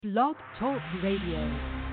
Blog Talk Radio.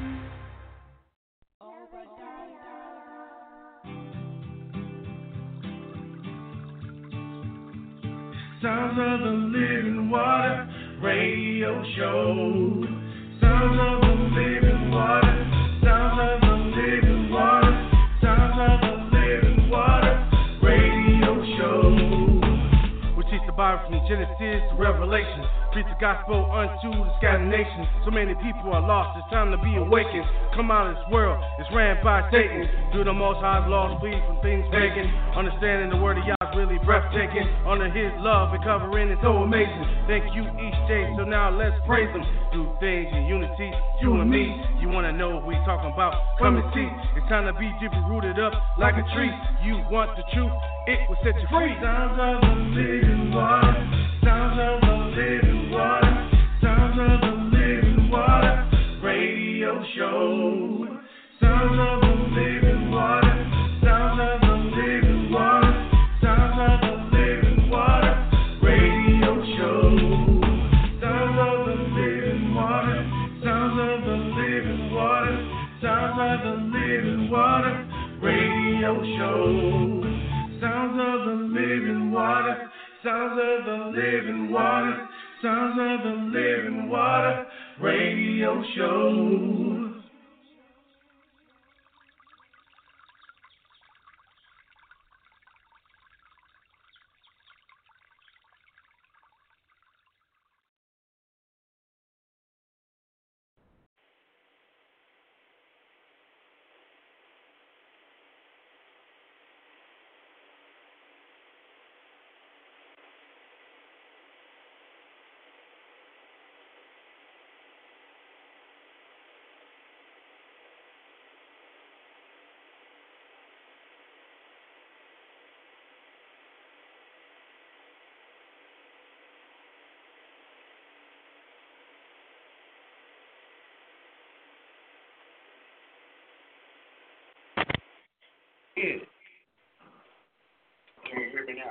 Sounds of the Living Water Radio Show. Sounds of the Living Water. Sounds of the Living Water. Sounds of the Living Water Radio Show. We teach the Bible from Genesis to Revelation. Preach the gospel unto the scattered nations. So many people are lost, it's time to be awakened. Come out of this world, it's ran by Satan. Do the most high's laws, flee from things pagan. Understanding the word of Yah's really breathtaking. Under his love and covering is so amazing. Thank you each day, so now let's praise him. Do things in unity, you and me. You wanna know what we talking about? Come and see. It's time to be deeply rooted up like a tree. You want the truth, it will set you free. Sounds of the living water. Sounds of the living water. Sounds of the living water radio show. Sounds of the living water. Sounds of the living water. Sounds of the living water radio show. Sounds of the living water. Sounds of the living water. Sounds of the living water radio show. Sounds of the living water. Sounds of the living water. Sounds of the living water radio show. Can you hear me now?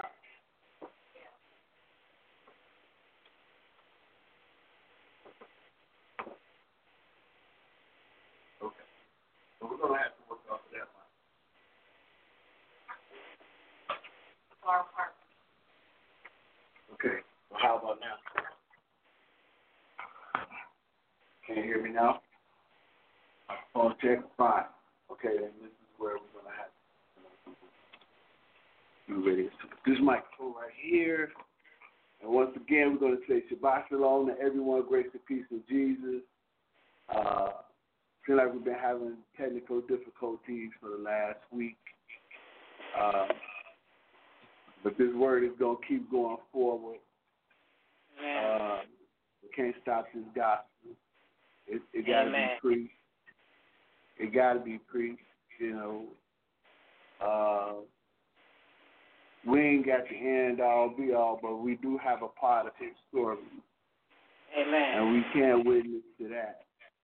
Okay. So we're going to have to work off of that one. Okay. Well, how about now? Can you hear me now? Phone check. Fine. Okay, then this is where we're going to have to do ready. So this microphone right here. And once again, we're going to say Shabbat Shalom to everyone, grace and peace in Jesus. Feel like we've been having technical difficulties for the last week. But this word is going to keep going forward. We can't stop this gospel. It got to be preached. It got to be preached, you know. We ain't got the end all be all, but we do have a part of his story. Amen. And we can't witness to that.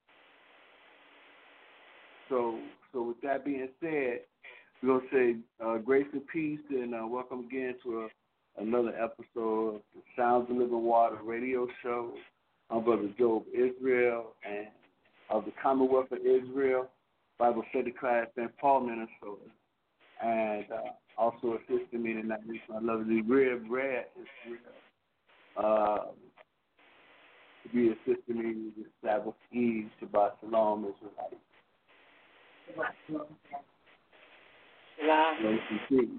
So with that being said, we're going to say grace and peace and welcome again to another episode of the Sounds of Living Water radio show. I'm Brother Job Israel and of the Commonwealth of Israel, Bible study class in Paul, Minnesota. And also assisting me tonight is my lovely Red Israel. To be assisting me with Sabbath Eve, Shabbat Shalom, Israelite. Shalom.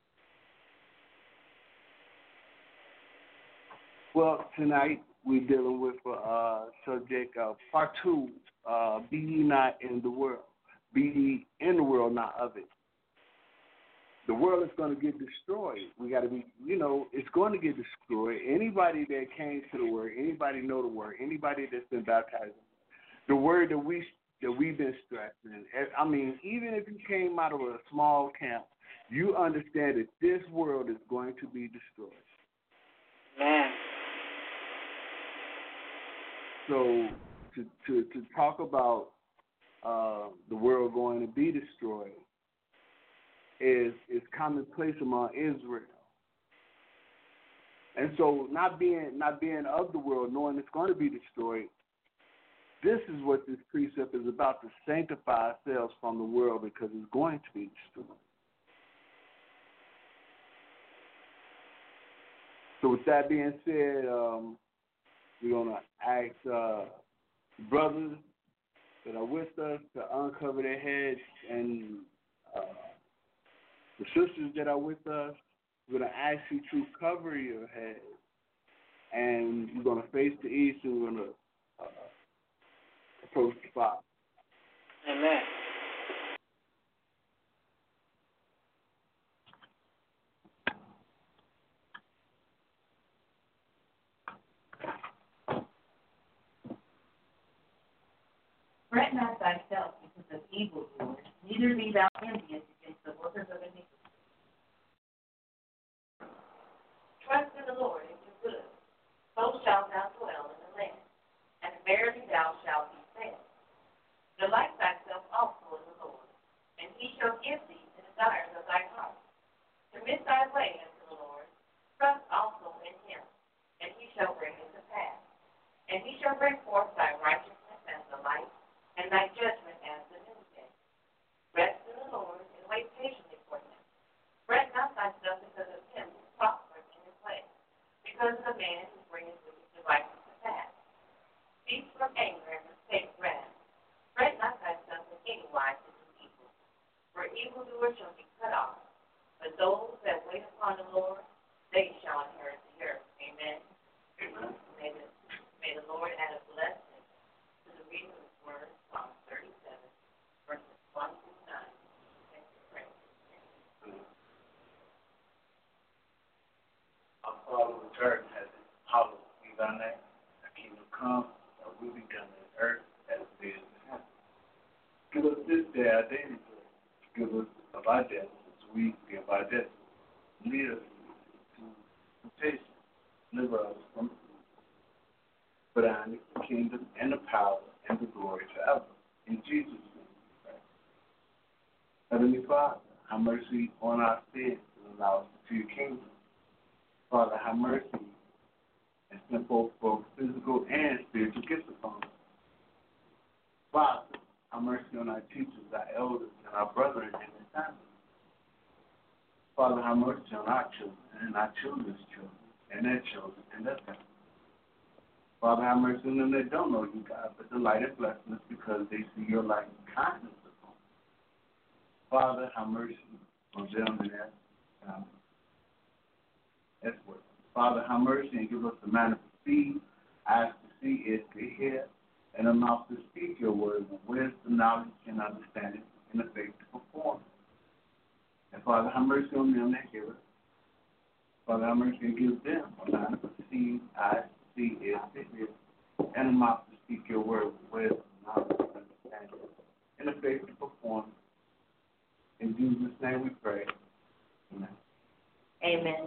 Well, tonight we're dealing with a subject of part 2, be ye not in the world. Be ye in the world, not of it. The world is going to get destroyed. We got to be, it's going to get destroyed. Anybody that came to the word, anybody know the word, anybody that's been baptized, the word that we've been stressing. I mean, even if you came out of a small camp, you understand that this world is going to be destroyed. Man. So to talk about the world going to be destroyed is commonplace among Israel. And so not being of the world, knowing it's going to be destroyed, This is what this precept is about, to sanctify ourselves from the world, because it's going to be destroyed. So with that being said, we're going to ask brothers that are with us to uncover their heads, and the sisters that are with us, we're going to ask you to cover your head, and we're going to face the east, and we're going to approach the Father. Amen. Fret not thyself because of evildoers, neither be thou envious against the workers of iniquity. Trust in the Lord and do good, so shalt thou dwell in the land, and verily thou shalt be fed. Delight thyself also in the Lord, and he shall give thee the desires of thy heart. Commit thy way unto the Lord, trust also in him, and he shall bring it to pass. And he shall bring forth thy righteousness as the light, and thy judgment as the noonday. Rest in the Lord, and wait patiently for him. Fret not thyself because of him who prospers in his way, because of the man who bringeth wicked devices to pass. Cease from anger and forsake wrath. Fret not thyself in any wise to do evil, for evildoers shall be cut off. But those that wait upon the Lord, they shall inherit the earth. Amen. May the Lord add a blessing to the reading of his word, Psalm 37, verses 1 through 9. Thank you, pray. Our Father which art in heaven, hallowed be thy name. Thy kingdom come, thy will be done on earth as it is in heaven. Give us this day our daily bread. Forgive us of our debts as we forgive our debtors. Lead us into temptation. Deliver us from evil. For thine is the kingdom and the power and the glory forever. In Jesus' name we pray. Heavenly Father, have mercy on our sins and allow us to your kingdom. Father, have mercy and send forth both physical and spiritual gifts upon us. Father, have mercy on our teachers, our elders, and our brethren and their families. Father, have mercy on our children and our children's children and their children and their families. Father, have mercy on them that don't know you, God, but delight and blessing us because they see your light and kindness upon them. Father, have mercy on them and their families. That's what. Father, have mercy and give us the manner to see, eyes to see, ears to hear, and a mouth to speak your word with wisdom, knowledge, and understanding, and the faith to perform. And Father, have mercy on them that hear us. Father, have mercy and give them a manner to see, eyes to see, ears to hear, and a mouth to speak your word with wisdom, knowledge, and understanding, and the faith to perform. In Jesus' name we pray. Amen. Amen.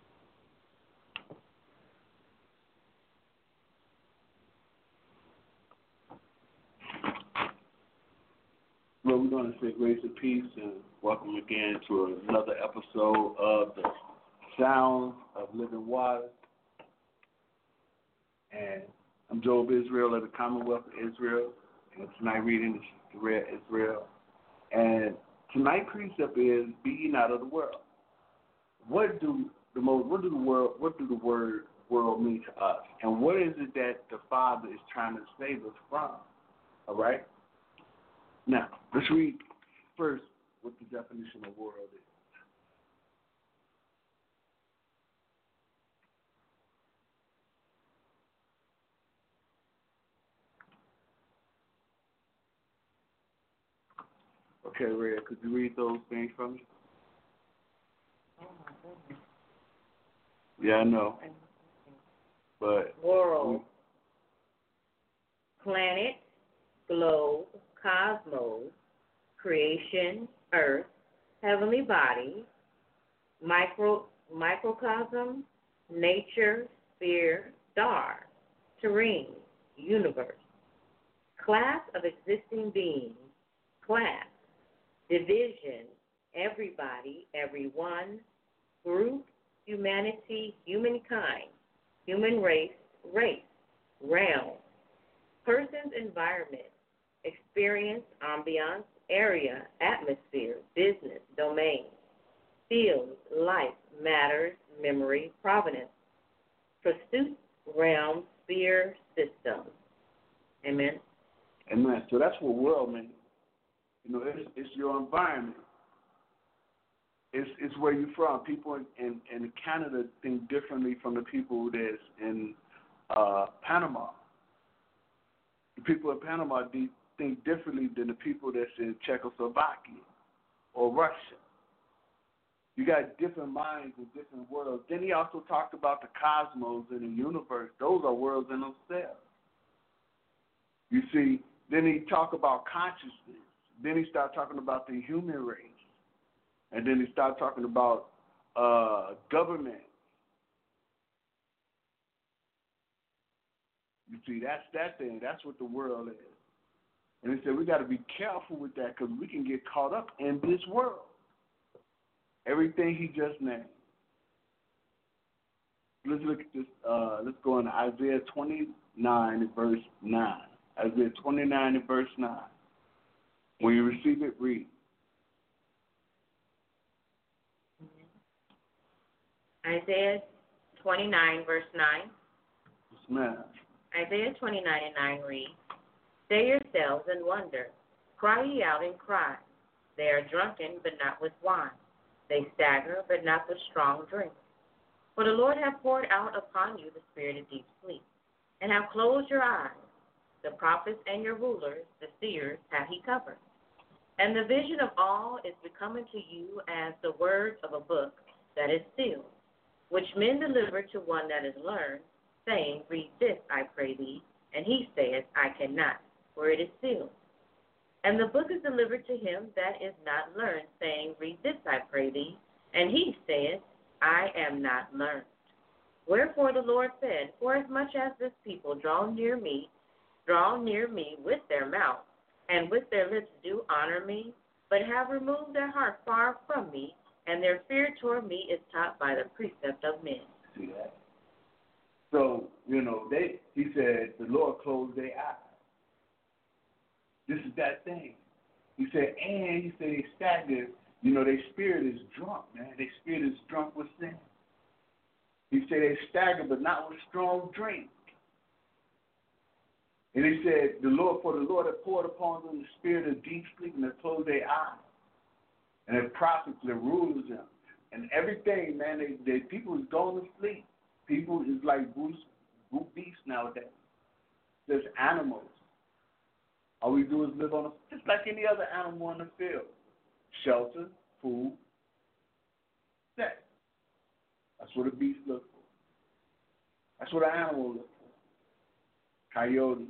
Well, we're going to say grace and peace and welcome again to another episode of the Sounds of Living Water. And I'm Job Israel of the Commonwealth of Israel. And tonight reading is the Red Israel. And tonight's precept is, be ye not of the world. What do the word world mean to us? And what is it that the Father is trying to save us from? All right? Now, let's read first what the definition of world is. Okay, Rhea, could you read those things for me? Oh, my goodness. Yeah, I know. But World, planet, globe, cosmos, creation, earth, heavenly body, microcosm, nature, sphere, star, terrene, universe, class of existing beings, class, division, everybody, everyone, group, humanity, humankind, human race, race, realm, Person's environment, experience, ambiance, area, atmosphere, business, domain, field, life, matters, memory, provenance, pursuit, realm, sphere, system. Amen. Amen. So that's what world means. You know, it's your environment. It's where you're from. People in Canada think differently from the people that's in Panama. The people in Panama think differently than the people that's in Czechoslovakia or Russia. You got different minds and different worlds. Then he also talked about the cosmos and the universe. Those are worlds in themselves. You see, then he talked about consciousness. Then he started talking about the human race. And then he started talking about government. You see, that's that thing. That's what the world is. And he said we got to be careful with that because we can get caught up in this world. Everything he just named. Let's look at this. Let's go into Isaiah 29 and verse 9. Isaiah 29 and verse 9. When you receive it, read. Isaiah 29, verse 9. Yes, ma'am. Isaiah 29 and 9 reads, Say yourselves and wonder, cry ye out and cry. They are drunken, but not with wine. They stagger, but not with strong drink. For the Lord hath poured out upon you the spirit of deep sleep, and hath closed your eyes. The prophets and your rulers, the seers, hath he covered. And the vision of all is become unto you as the words of a book that is sealed, which men deliver to one that is learned, saying, Read this, I pray thee. And he saith, I cannot, for it is sealed. And the book is delivered to him that is not learned, saying, Read this, I pray thee. And he saith, I am not learned. Wherefore the Lord said, Forasmuch as this people draw near me with their mouth, and with their lips do honor me, but have removed their heart far from me, and their fear toward me is taught by the precept of men. See that? So, you know, he said the Lord closed their eyes. This is that thing. He said they staggered. You know, their spirit is drunk, man. Their spirit is drunk with sin. He said they stagger, but not with strong drink. And he said, the Lord had poured upon them the spirit of deep sleep, and they closed their eyes. And their prophets, their rulers, and everything, man, they people is going to sleep. People is like brute beasts nowadays. There's animals. All we do is live on just like any other animal in the field. Shelter, food, sex. That's what a beast looks for. That's what an animal looks for. Coyote,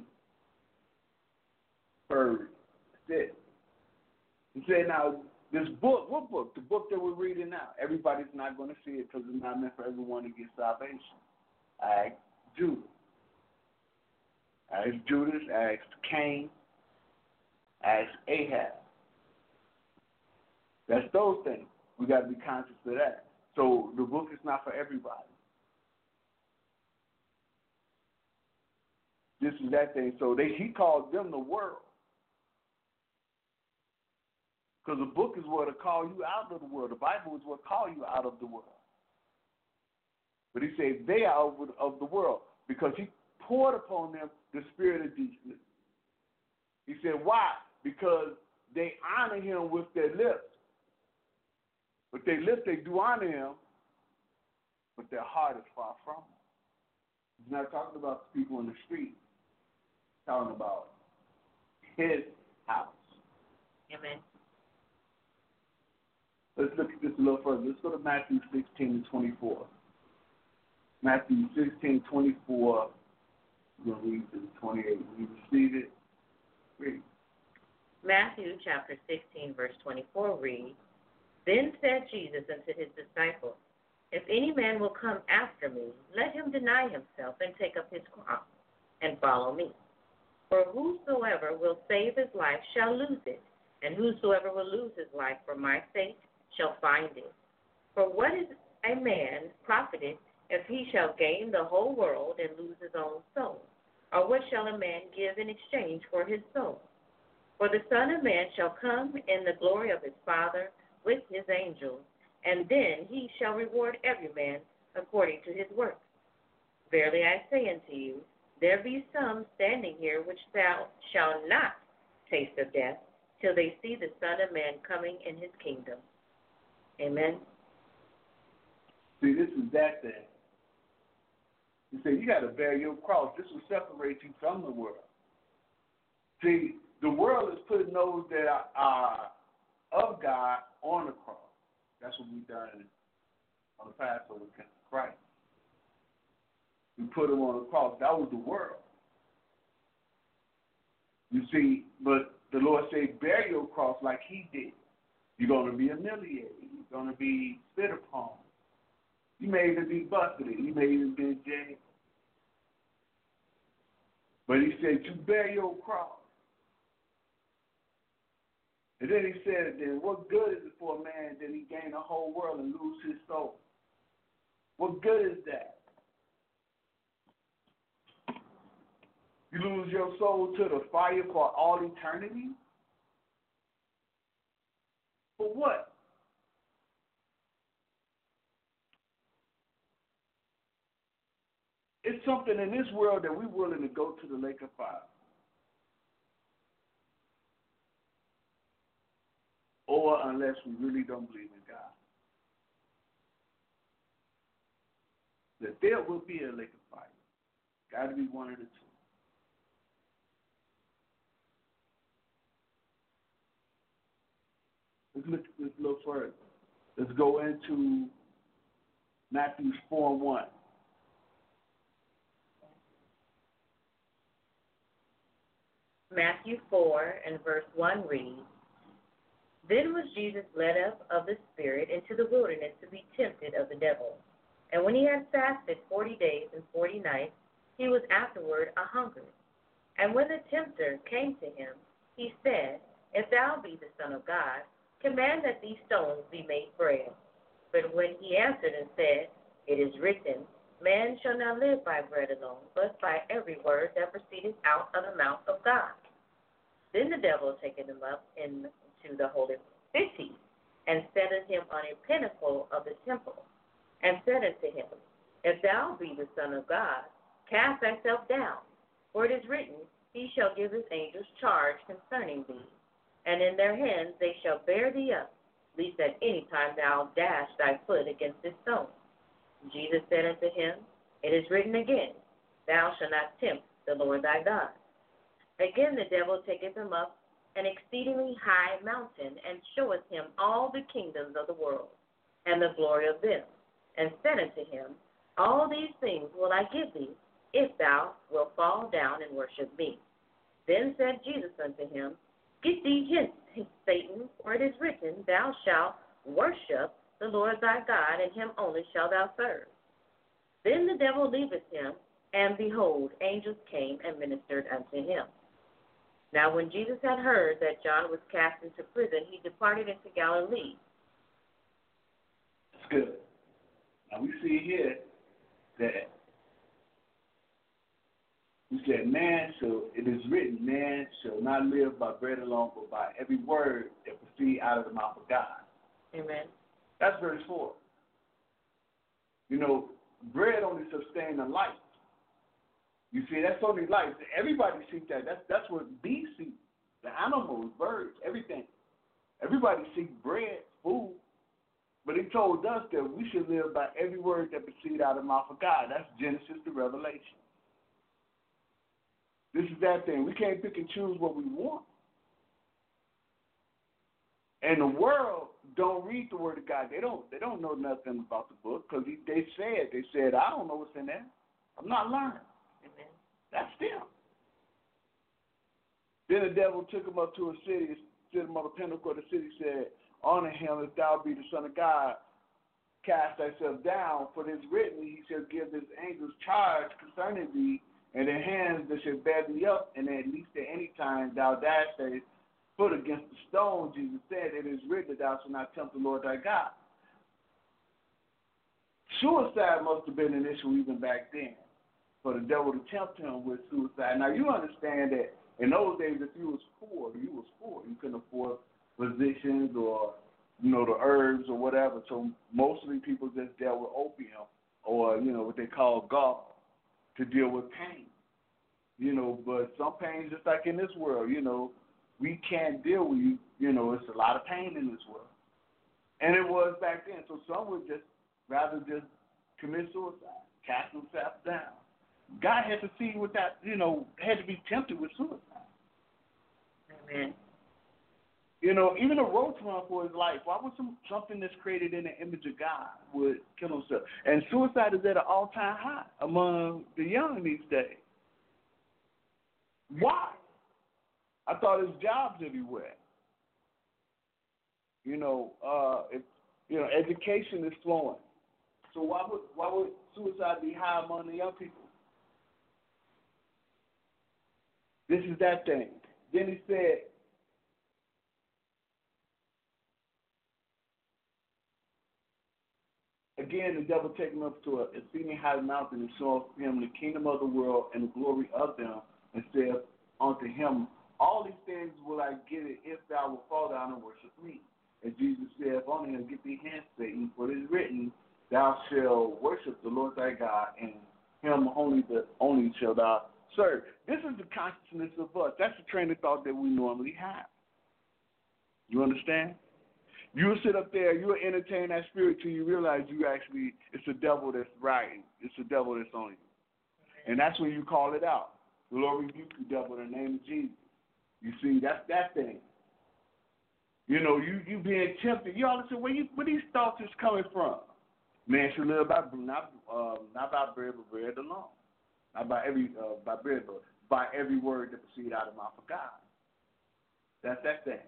bird, that's it. He said, now, this book, what book? The book that we're reading now. Everybody's not going to see it because it's not meant for everyone to get salvation. Ask Judas. Ask Judas, ask Cain, ask Ahab. That's those things. We got to be conscious of that. So the book is not for everybody. This is that thing. So he called them the world. Because the book is what will call you out of the world. The Bible is what call you out of the world. But he said they are of the world because he poured upon them the spirit of deep sleep. He said, why? Because they honor him with their lips. With their lips, they do honor him, but their heart is far from him. He's not talking about the people in the street. He's talking about his house. Amen. Let's look at this a little further. Let's go to Matthew 16:24. Matthew 16:24. We're going to read to the 28. When you receive it, read. Matthew chapter 16, verse 24 reads, Then said Jesus unto his disciples, If any man will come after me, let him deny himself and take up his cross and follow me. For whosoever will save his life shall lose it, and whosoever will lose his life for my sake shall find it. For what is a man profited if he shall gain the whole world and lose his own soul? Or what shall a man give in exchange for his soul? For the Son of Man shall come in the glory of his Father with his angels, and then he shall reward every man according to his works. Verily I say unto you, there be some standing here which shall not taste of death till they see the Son of Man coming in his kingdom. Amen. See, this is that thing. You say you got to bear your cross. This will separate you from the world. See, the world is putting those that are of God on the cross. That's what we've done on the Passover of Christ. We put them on the cross. That was the world. You see, but the Lord said, bear your cross like he did. You're going to be humiliated. You're going to be spit upon. You may even be buffeted. You may even be in jail. But he said, you bear your cross. And then he said, then what good is it for a man that he gain the whole world and lose his soul? What good is that? You lose your soul to the fire for all eternity? For what? It's something in this world that we're willing to go to the lake of fire. Or unless we really don't believe in God. That there will be a lake of fire. Got to be one of the two. Let's look a little further. Let's go into Matthew 4:1. Matthew 4 and verse 1 reads, Then was Jesus led up of the Spirit into the wilderness to be tempted of the devil. And when he had fasted 40 days and 40 nights, he was afterward a-hungry. And when the tempter came to him, he said, If thou be the Son of God, command that these stones be made bread. But when he answered and said, It is written, Man shall not live by bread alone, but by every word that proceedeth out of the mouth of God. Then the devil taken him up into the holy city, and set him on a pinnacle of the temple, and said unto him, If thou be the Son of God, cast thyself down, for it is written, He shall give his angels charge concerning thee, and in their hands they shall bear thee up, lest at any time thou dash thy foot against this stone. Jesus said unto him, It is written again, Thou shalt not tempt the Lord thy God. Again the devil taketh him up an exceedingly high mountain, and showeth him all the kingdoms of the world, and the glory of them, and said unto him, All these things will I give thee, if thou wilt fall down and worship me. Then said Jesus unto him, Get thee hence, Satan, for it is written, Thou shalt worship the Lord thy God, and him only shalt thou serve. Then the devil leaveth him, and behold, angels came and ministered unto him. Now when Jesus had heard that John was cast into prison, he departed into Galilee. That's good. Now we see here that we said, it is written, man shall not live by bread alone, but by every word that proceeds out of the mouth of God. Amen. That's verse 4. You know, bread only sustains the life. You see, that's only life. Everybody sees that. That's what bees see. The animals, birds, everything. Everybody seeks bread, food. But he told us that we should live by every word that proceeds out of the mouth of God. That's Genesis to Revelation. This is that thing. We can't pick and choose what we want. And the world don't read the word of God. They don't know nothing about the book because they said, I don't know what's in there. I'm not learning. Amen. That's them. Then the devil took him up to a city, stood him on the pinnacle of the city, said, Honor him if thou be the Son of God. Cast thyself down, for it is written, He shall give his angels charge concerning thee, and their hands that shall bear thee up, and at least at any time thou dash thy foot against the stone. Jesus said, It is written that thou shalt not tempt the Lord thy God. Suicide must have been an issue even back then. for the devil to tempt him with suicide. Now, you understand that in those days, if you was poor, you was poor. You couldn't afford physicians or, the herbs or whatever. So mostly people just dealt with opium or, what they call gall to deal with pain. But some pain, just like in this world, we can't deal with it's a lot of pain in this world. And it was back then. So some would just rather just commit suicide, cast themselves down. God had to see with that, had to be tempted with suicide. Amen. Even a roach run for his life. Why would something that's created in the image of God would kill himself? And suicide is at an all-time high among the young these days. Why? I thought it's jobs everywhere. Education is flowing. So why would suicide be high among the young people? This is that thing. Then he said, again, the devil taking him up to a exceeding high mountain and showed him the kingdom of the world and the glory of them, and said unto him, all these things will I give it if thou wilt fall down and worship me. And Jesus said unto him, get thee hence, Satan, for it is written, thou shalt worship the Lord thy God, and him only shalt thou serve. This is the consciousness of us. That's the train of thought that we normally have. You understand? You'll sit up there, you'll entertain that spirit till you realize it's the devil that's riding. It's the devil that's on you. And that's when you call it out. The Lord rebuke you, devil, in the name of Jesus. You see, that's that thing. You being tempted. You always say, where these thoughts is coming from? Man should live by not by bread, but bread alone. Not by by bread, but by every word that proceeds out of the mouth of God. That's that thing.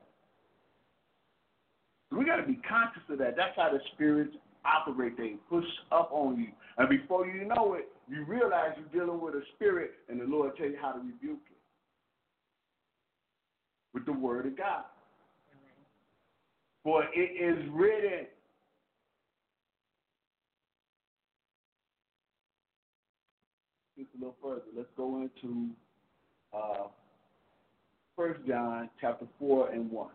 So we got to be conscious of that. That's how the spirits operate. They push up on you. And before you know it, you realize you're dealing with a spirit, and the Lord tell you how to rebuke it with the word of God. For it is written. Just a little further. Let's go into 1 John chapter 4 and 1.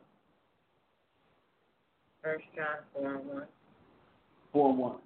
1 John 4 and 1. 4 and 1.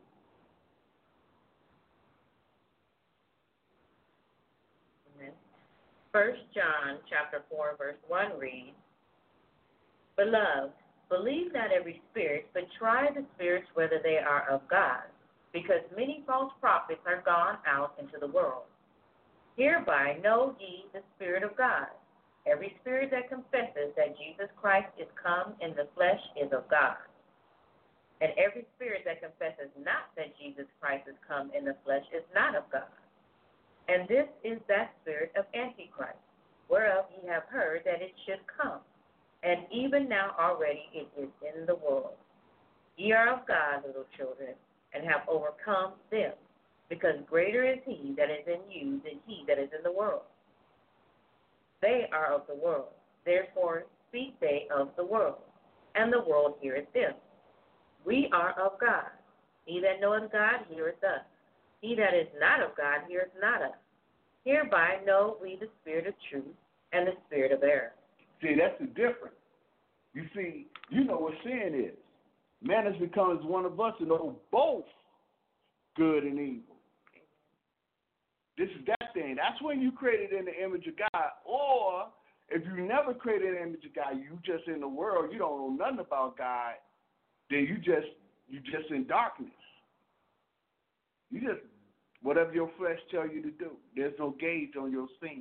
Amen. 1 John chapter 4 verse 1 reads, Beloved, believe not every spirit, but try the spirits whether they are of God, because many false prophets are gone out into the world. Hereby know ye the Spirit of God. Every spirit that confesses that Jesus Christ is come in the flesh is of God. And every spirit that confesses not that Jesus Christ is come in the flesh is not of God. And this is that spirit of Antichrist, whereof ye have heard that it should come. And even now already it is in the world. Ye are of God, little children, and have overcome them, because greater is he that is in you than he that is in the world. They are of the world, therefore speak they of the world, and the world heareth them. We are of God. He that knoweth God heareth us. He that is not of God heareth not us. Hereby know we the spirit of truth and the spirit of error. See, that's the difference. You see, you know what sin is. Man has become as one of us and know both good and evil. This is that thing. That's when you created in the image of God. Or if you never created in the image of God, you just in the world, you don't know nothing about God, then you just in darkness. You just whatever your flesh tell you to do. There's no gauge on your sin.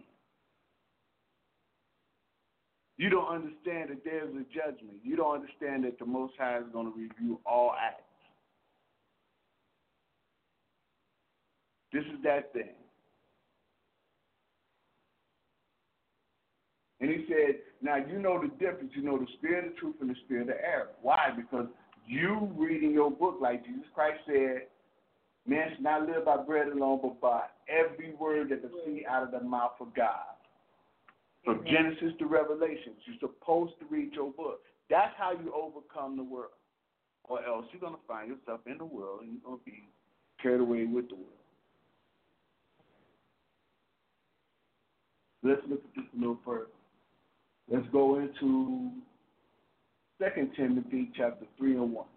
You don't understand that there's a judgment. You don't understand that the Most High is going to review all acts. This is that thing. And he said, now you know the difference. You know the spirit of truth and the spirit of error. Why? Because you reading your book like Jesus Christ said, man should not live by bread alone, but by every word that proceeds out of the mouth of God. From Genesis to Revelation, you're supposed to read your book. That's how you overcome the world. Or else you're going to find yourself in the world and you're going to be carried away with the world. Let's look at this a little further. Let's go into 2 Timothy chapter 3 and 1.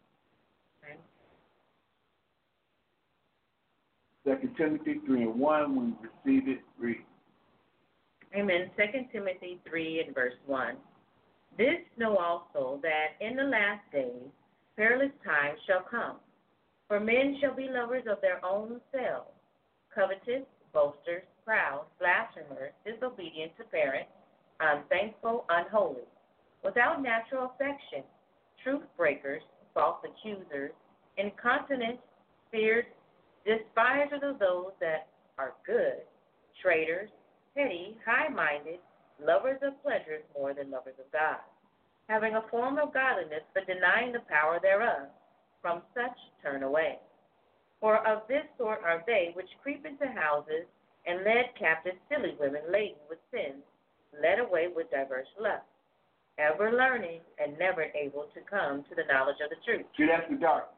Okay. 2 Timothy 3 and 1, when you receive it, read. Amen. 2 Timothy 3 and verse 1. This know also that in the last days perilous times shall come. For men shall be lovers of their own selves, covetous, boasters, proud, blasphemers, disobedient to parents, unthankful, unholy, without natural affection, truth breakers, false accusers, incontinent, fierce, despisers of those that are good, traitors, petty, high-minded, lovers of pleasures more than lovers of God, having a form of godliness but denying the power thereof. From such turn away. For of this sort are they which creep into houses and led captive silly women laden with sins, led away with diverse lusts, ever learning and never able to come to the knowledge of the truth. See, that's the darkness.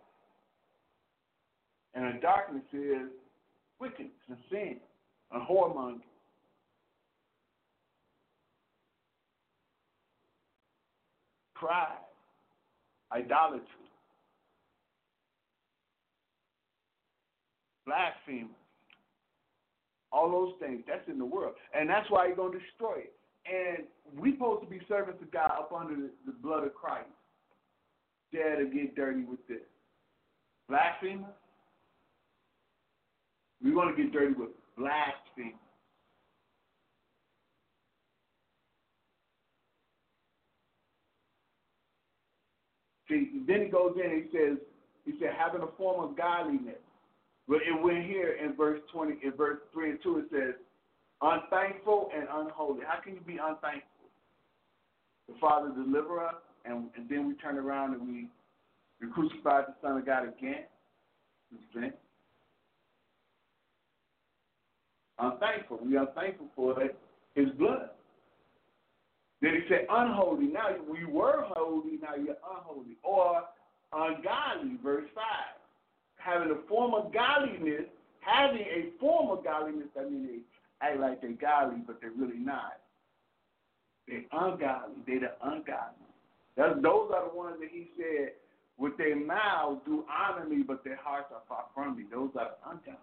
And the darkness is wickedness and sin and whoremonger. Pride, idolatry, blasphemy, all those things, that's in the world. And that's why he's going to destroy it. And we're supposed to be servants of God up under the blood of Christ. Dare to get dirty with this. Blasphemy, we want to get dirty with blasphemy. See, then he goes in and he said, having a form of godliness. But it went here in verse 3 and 2, it says, unthankful and unholy. How can you be unthankful? The Father deliver us, and then we turn around and we crucified the Son of God again. Unthankful. We are thankful for his blood. Then he said unholy. Now we were holy, now you're unholy. Or ungodly, verse 5. Having a form of godliness, that means they act like they're godly, but they're really not. They're ungodly. They're the ungodly. Those are the ones that he said, with their mouths do honor me, but their hearts are far from me. Those are the ungodly.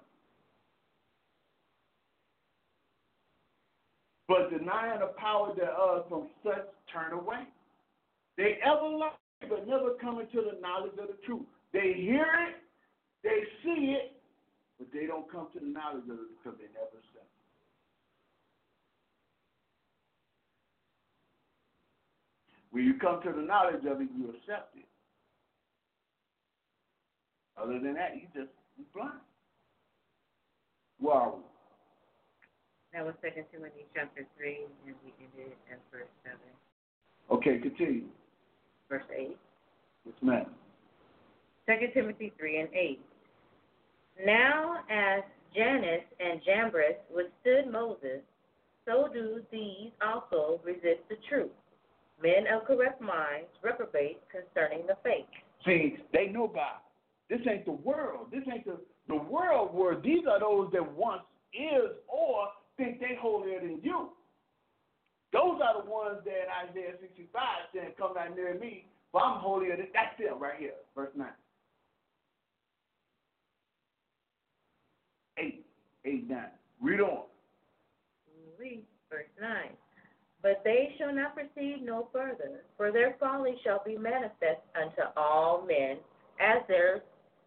But denying the power thereof, from such turn away. They ever learn, but never come into the knowledge of the truth. They hear it, they see it, but they don't come to the knowledge of it because they never accept it. When you come to the knowledge of it, you accept it. Other than that, you're blind. Where are we? That was 2 Timothy chapter 3, and we ended at verse 7. Okay, continue. Verse 8. Yes, ma'am. 2 Timothy 3 and 8. Now as Jannes and Jambres withstood Moses, so do these also resist the truth. Men of corrupt minds reprobate concerning the faith. See, they know God. This ain't the world. This ain't the world word. These are those that once is or think they holier than you. Those are the ones that in Isaiah 65 said, come not near me, for I'm holier than. That's them right here, verse 9. 8, 9. Read on. Read verse 9. But they shall not proceed no further, for their folly shall be manifest unto all men, as theirs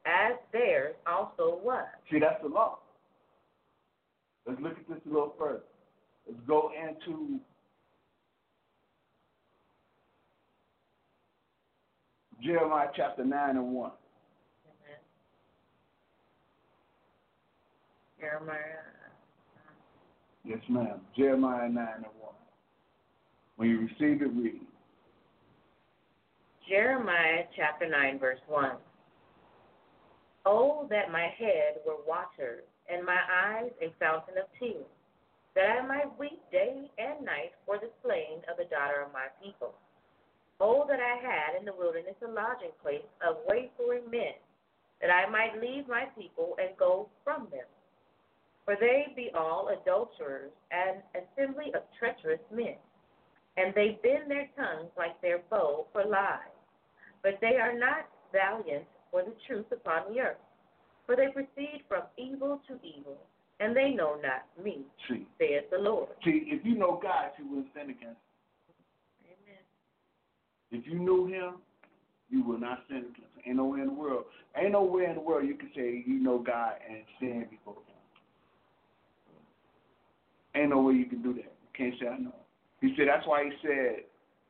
also was. See, that's the law. Let's look at this a little further. Let's go into Jeremiah chapter 9 and 1. Amen. Jeremiah. Yes, ma'am. Jeremiah 9 and 1. When you receive it, read. Jeremiah chapter 9, verse 1. Oh, that my head were watered, and my eyes a fountain of tears, that I might weep day and night for the slain of the daughter of my people. Oh, that I had in the wilderness a lodging place of wayfaring men, that I might leave my people and go from them. For they be all adulterers, and assembly of treacherous men. And they bend their tongues like their bow for lies. But they are not valiant for the truth upon the earth. For they proceed from evil to evil, and they know not me, saith the Lord. See, if you know God, you wouldn't sin against him. Amen. If you knew him, you will not sin against him. Ain't nowhere in the world you can say you know God and sin before him. Ain't no way you can do that. You can't say I know. He said, that's why he said,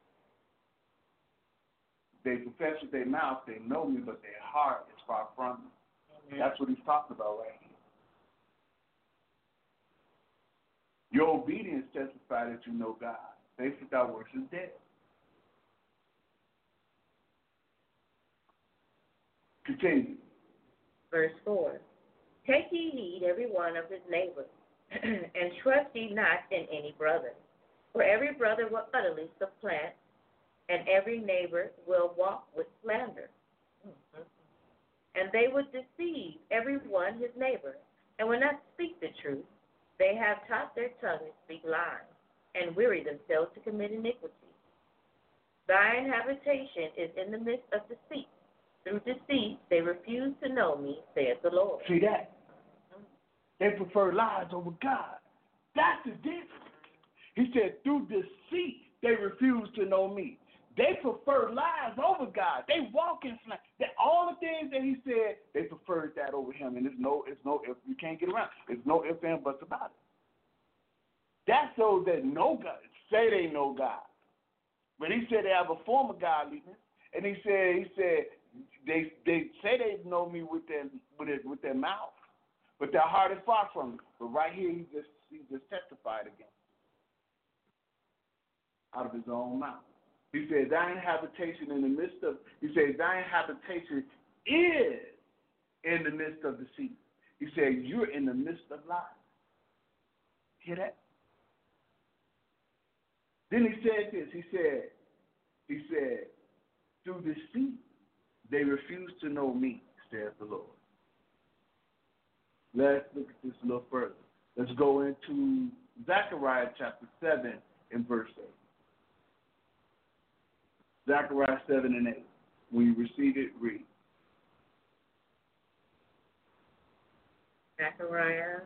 they confess with their mouth, they know me, but their heart is far from me. Amen. That's what he's talking about right here. Your obedience testifies that you know God. Faith without works is dead. Continue. Verse 4. Take ye heed every one of his neighbors, and trust ye not in any brother. For every brother will utterly supplant, and every neighbor will walk with slander. And they would deceive every one his neighbor, and will not speak the truth. They have taught their tongue to speak lies, and weary themselves to commit iniquity. Thine habitation is in the midst of deceit. Through deceit they refuse to know me, saith the Lord. See that? They prefer lies over God. That's the difference. He said, through deceit they refuse to know me. They prefer lies over God. They walk in slander. All the things that he said, they preferred that over him. And it's no if you can't get around. It's no ifs and buts about it. That's those that know God, say they know God. But he said they have a form of godliness. And he said they say they know me with their mouth, but their heart is far from me. But right here he just testified again out of his own mouth. He said, thine habitation in the midst of, he said, thine habitation is in the midst of deceit. He said, you're in the midst of lies. Hear that? Then he said this, he said, through deceit, they refuse to know me, saith the Lord. Let's look at this a little further. Let's go into Zechariah chapter 7 and verse 8. Zechariah 7 and 8. When you receive it, read. Zechariah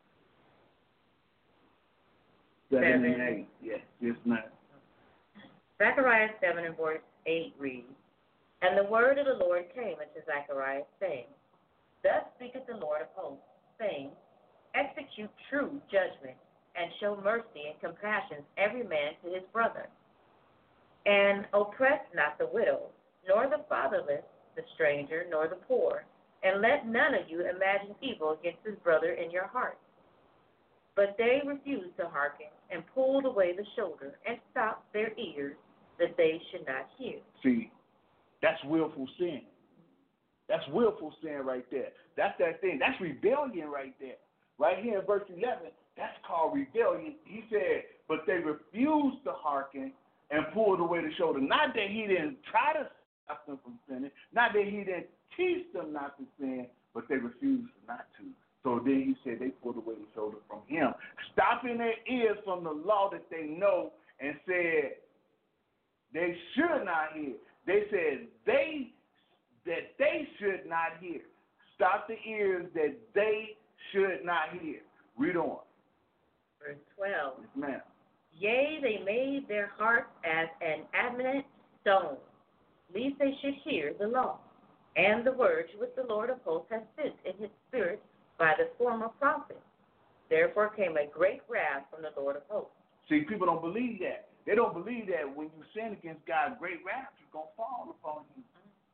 7 and 8. Yes, ma'am. Zechariah 7 and verse 8 reads, And the word of the Lord came unto Zechariah, saying, Thus speaketh the Lord of hosts, saying, Execute true judgment, and show mercy and compassion every man to his brother. And oppress not the widow, nor the fatherless, the stranger, nor the poor, and let none of you imagine evil against his brother in your heart. But they refused to hearken, and pulled away the shoulder, and stopped their ears, that they should not hear. See, that's willful sin. That's willful sin right there. That's that thing. That's rebellion right there. Right here in verse 11, that's called rebellion. He said, but they refused to hearken and pulled away the shoulder. Not that he didn't try to stop them from sinning. Not that he didn't teach them not to sin, but they refused not to. So then he said they pulled away the shoulder from him, stopping their ears from the law that they know, and said they should not hear. They said that they should not hear. Stop the ears that they should not hear. Read on. Verse 12. Yes, ma'am. Yea, they made their hearts as an adamant stone, lest they should hear the law, and the words which the Lord of hosts hath sent in his spirit by the former prophets. Therefore came a great wrath from the Lord of hosts. See, people don't believe that. They don't believe that when you sin against God, great wrath is going to fall upon you.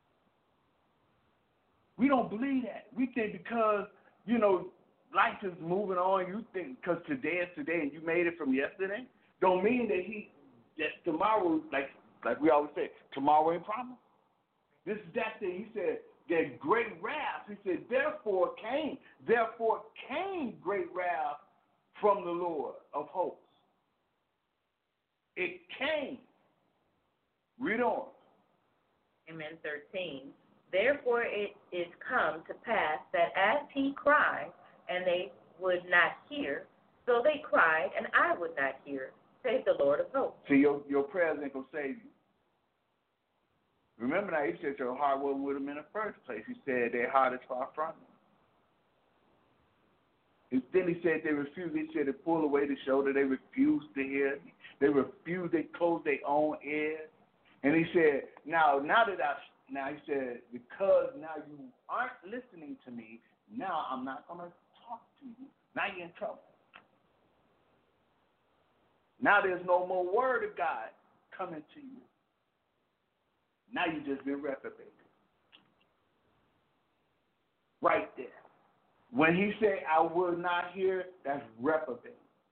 We don't believe that. We think because, life is moving on, you think because today is today and you made it from yesterday, don't mean that tomorrow, like we always say, tomorrow ain't promised. This is that thing. He said, that great wrath. He said, therefore came great wrath from the Lord of hosts. It came. Read on. Amen. 13. Therefore it is come to pass that as he cried, and they would not hear, so they cried, and I would not hear, saith the Lord of hosts. See, your prayers ain't going to save you. Remember now, he said your heart wasn't with him in the first place. He said their heart is far from him. And then he said they refused. He said they pulled away the shoulder. They refused to hear. They refused. They closed their own ears. And he said, now he said, because now you aren't listening to me, now I'm not going to talk to you. Now you're in trouble. Now there's no more word of God coming to you. Now you just been reprobated. Right there. When he said, I will not hear, that's reprobate.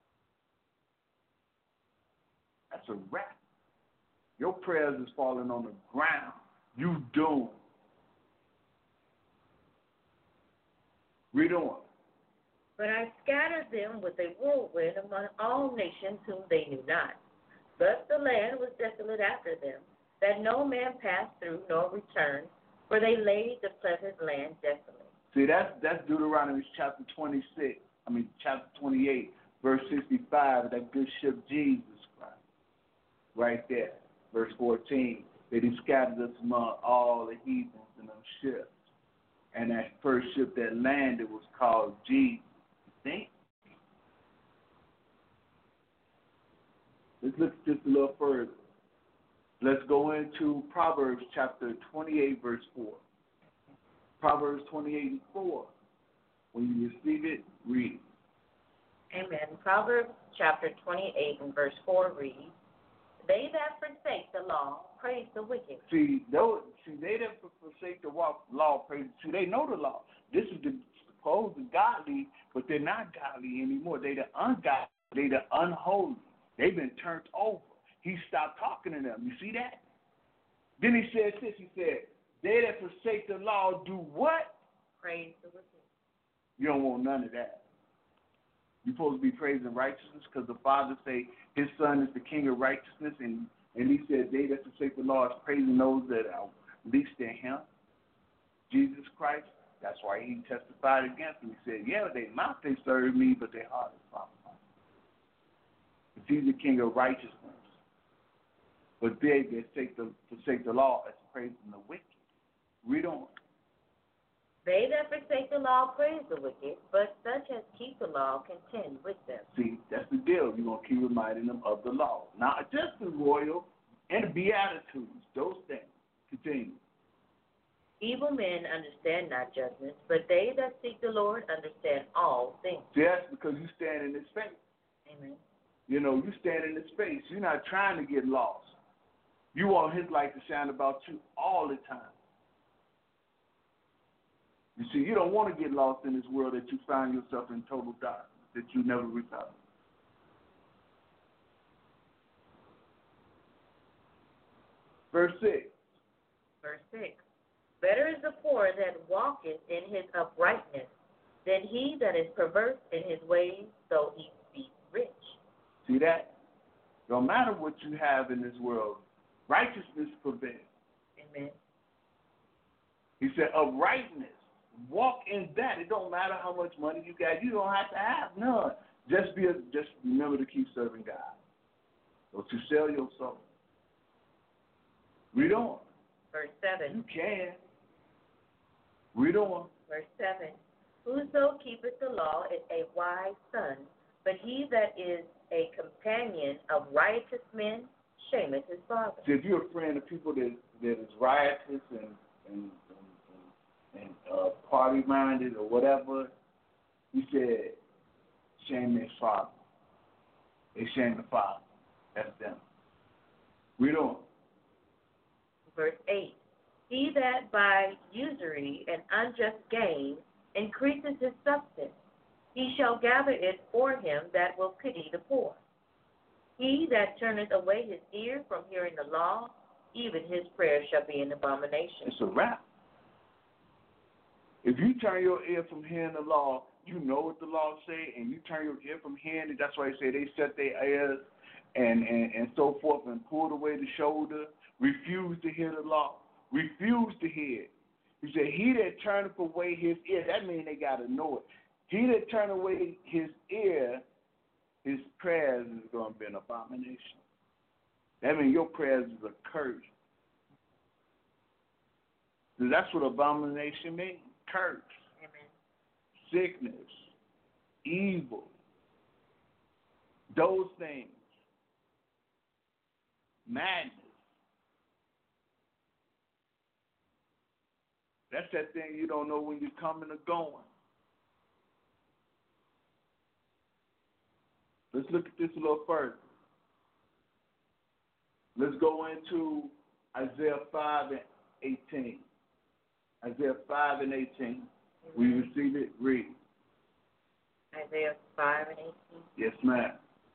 That's a wrap. Your prayers is falling on the ground. You doomed. Read on. But I scattered them with a whirlwind among all nations whom they knew not. Thus the land was desolate after them, that no man passed through nor returned, for they laid the pleasant land desolate. See, that's Deuteronomy chapter 28, verse 65, that good ship Jesus Christ. Right there, verse 14. That he scattered us among all the heathens in them ships. And that first ship that landed was called Jesus. See? Let's look just a little further. Let's go into Proverbs chapter 28, verse 4. Proverbs 28 and 4. When you receive it, read. Amen. Proverbs chapter 28 and verse 4 reads, They that forsake the law praise the wicked. See, they that forsake the law praise. See, they know the law. This is the supposed godly, but they're not godly anymore. They the ungodly. They the unholy. They've been turned over. He stopped talking to them. You see that? Then he said this. He said, they that forsake the law do what? Praise the wicked. You don't want none of that. You're supposed to be praising righteousness because the Father say his Son is the King of righteousness, and he said they that forsake the law is praising those that are least in him. Jesus Christ, that's why he testified against him. He said, yeah, they mouth they serve me, but their heart is far from me. But he's the King of righteousness. But they that forsake the law is praising the wicked. Read on. They that forsake the law praise the wicked, but such as keep the law contend with them. See, that's the deal. You're going to keep reminding them of the law. Not just the royal and the Beatitudes, those things. Continue. Evil men understand not judgments, but they that seek the Lord understand all things. See, that's because you stand in His face. Amen. You know, you stand in His face. You're not trying to get lost. You want His light to shine about you all the time. You see, you don't want to get lost in this world that you find yourself in total darkness, that you never recover. Verse 6. Verse 6. Better is the poor that walketh in his uprightness than he that is perverse in his ways, though he be rich. See that? No matter what you have in this world, righteousness prevails. Amen. He said uprightness. Walk in that. It don't matter how much money you got. You don't have to have none. Just remember to keep serving God. Or to sell your soul. Read on. Verse 7. You can. Read on. Verse 7. Whoso keepeth the law is a wise son, but he that is a companion of riotous men shameth his father. See, if you're a friend of people that is riotous and party-minded or whatever, he said, shame their father. They shame the father. That's them. Read on. Verse 8. He that by usury and unjust gain increases his substance, he shall gather it for him that will pity the poor. He that turneth away his ear from hearing the law, even his prayer shall be an abomination. It's a wrap. If you turn your ear from hearing the law, you know what the law say, and you turn your ear from hearing it. That's why they say they shut their ears and so forth and pulled away the shoulder, refused to hear the law, refused to hear it. He said, he that turneth away his ear, that means they got to know it. He that turn away his ear, his prayers is going to be an abomination. That means your prayers is a curse. That's what abomination means. Curse. Amen. Sickness. Evil. Those things. Madness. That's that thing you don't know when you're coming or going. Let's look at this a little further. Let's go into Isaiah 5 and 18. Isaiah 5 and 18. We receive it? Read. Isaiah 5 and 18. Yes, ma'am.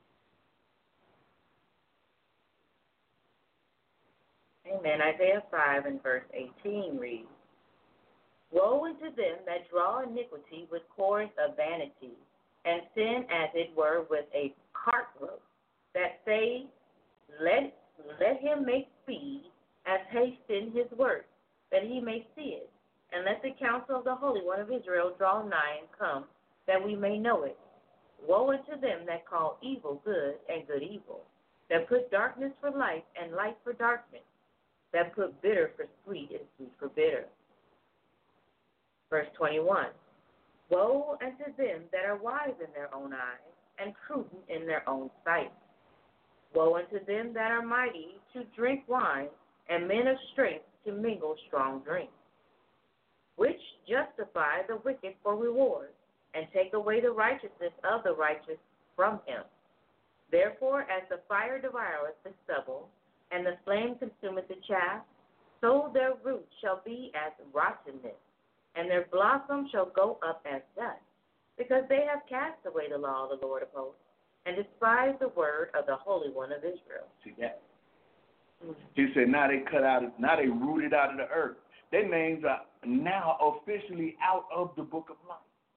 Amen. Isaiah 5 and verse 18 reads, Woe unto them that draw iniquity with cords of vanity, and sin as it were with a cart rope, that say, let him make speed, as haste in his work, that he may see it. And let the counsel of the Holy One of Israel draw nigh and come, that we may know it. Woe unto them that call evil good and good evil, that put darkness for light and light for darkness, that put bitter for sweet and sweet for bitter. Verse 21, Woe unto them that are wise in their own eyes, and prudent in their own sight. Woe unto them that are mighty to drink wine, and men of strength to mingle strong drink, which justify the wicked for reward, and take away the righteousness of the righteous from him. Therefore, as the fire devoureth the stubble, and the flame consumeth the chaff, so their root shall be as rottenness, and their blossom shall go up as dust, because they have cast away the law of the Lord of hosts, and despised the word of the Holy One of Israel. See that? He said, now they rooted out of the earth. Their names are now officially out of the book of life.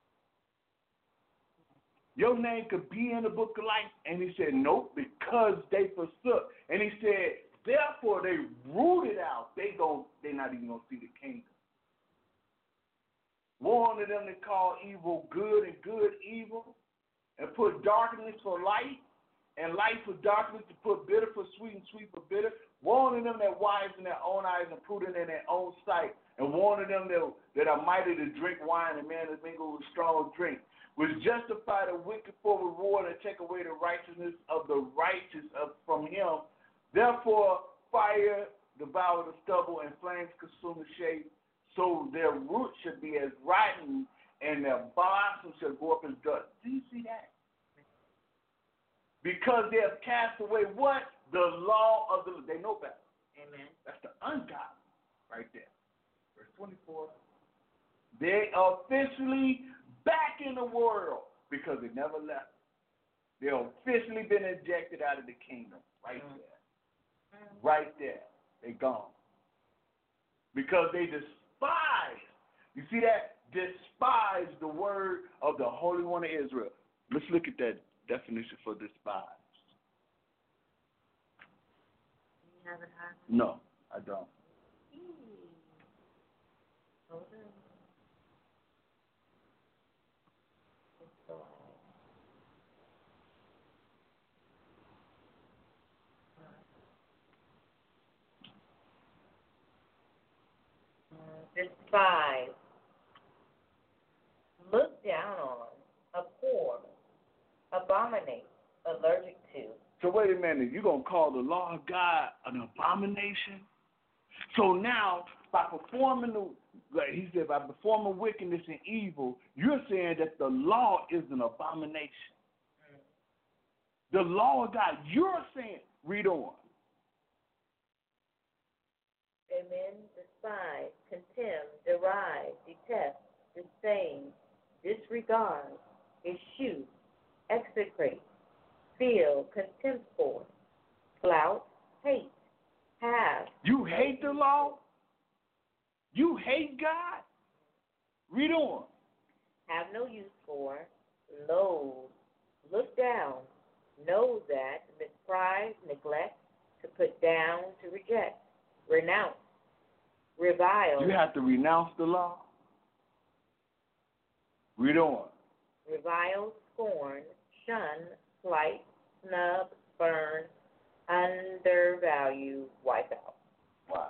Your name could be in the book of life. And he said, nope, because they forsook. And he said, therefore they rooted out. They're not even going to see the kingdom. Woe unto them that call evil good and good evil, and put darkness for light, and light for darkness, to put bitter for sweet and sweet for bitter. Woe unto them that wise in their own eyes and prudent in their own sight. And woe unto them that are mighty to drink wine and men that mingle with strong drink, which justify the wicked for reward and take away the righteousness of the righteous from him. Therefore fire devour the stubble, and flames consume the shade. So their roots should be as rotten, and their blossoms shall go up as dust. Do you see that? Because they have cast away what? The law of the... They know better. Amen. That's the ungodly right there. Verse 24. They are officially back in the world because they never left. They've officially been ejected out of the kingdom right there. Right there. They're gone. Because they despise. You see that? Despise the word of the Holy One of Israel. Let's look at that definition for despise. You have it high? No, I don't. Hold on. Despise. Look down on, abhor, abominate, allergic to. So wait a minute, you're going to call the law of God an abomination? So now, by performing by performing wickedness and evil, you're saying that the law is an abomination. The law of God, you're saying, read on. Amen. Despise, contemn, deride, detest, disdain, disregard, eschew, execrate, feel contempt for, flout, hate, have. You hate the law? You hate God? Read on. Have no use for, loathe, look down, know that, misprise, neglect, to put down, to reject, renounce, revile. You have to renounce the law? Read on. revile, scorn, shun, slight, snub, burn, undervalue, wipe out. Wow.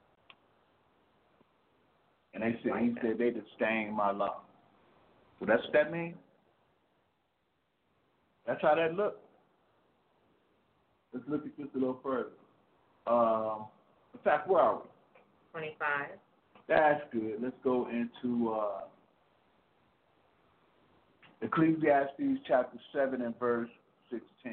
And he said they disdain my law. So that's what that means? That's how that looks. Let's look at this a little further. In fact, where are we? 25. That's good. Let's go into Ecclesiastes chapter 7 and verse 16.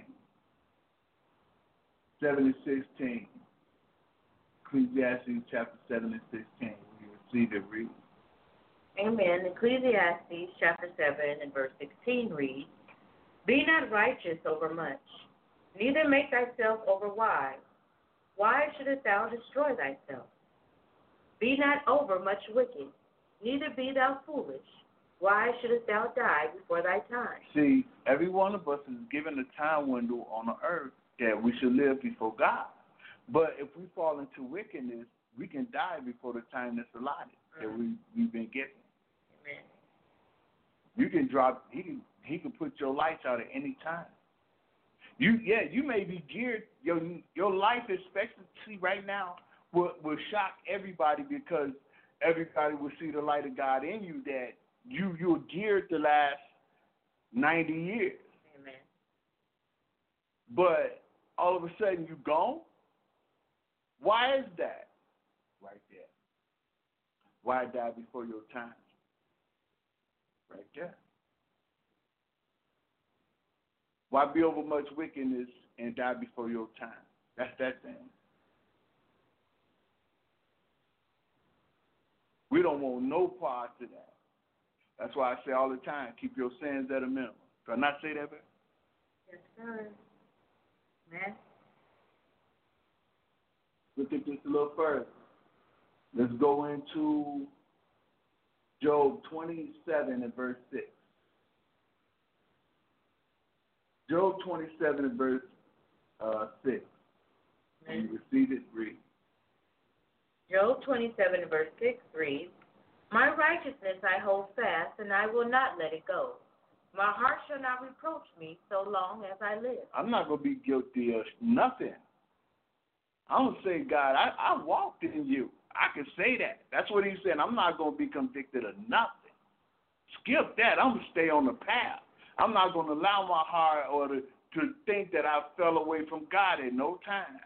7 and 16. Ecclesiastes chapter 7 and 16. We receive it, read. Amen. Ecclesiastes chapter 7 and verse 16 reads, Be not righteous over much, neither make thyself over wise. Why shouldest thou destroy thyself? Be not over much wicked, neither be thou foolish. Why shouldest thou die before thy time? See, every one of us is given a time window on the earth that we should live before God. But if we fall into wickedness, we can die before the time that's allotted that we've been given. Amen. You can drop. He can put your lights out at any time. You may be geared. Your life expectancy right now will shock everybody because everybody will see the light of God in you that you're geared to last 90 years. Amen. But all of a sudden you gone. Why is that? Right there. Why die before your time? Right there. Why be over much wickedness and die before your time? That's that thing. We don't want no part to that. That's why I say all the time, keep your sins at a minimum. Do I not say that, baby? Yes, sir. Amen. Look at this a little further. Let's go into Job 27 and verse 6. Job 27 and verse 6. When you receive it, read. Job 27 and verse 6 reads, My righteousness I hold fast, and I will not let it go. My heart shall not reproach me so long as I live. I'm not going to be guilty of nothing. I'm going to say, God, I walked in you. I can say that. That's what he's saying. I'm not going to be convicted of nothing. Skip that. I'm going to stay on the path. I'm not going to allow my heart or to think that I fell away from God at no time.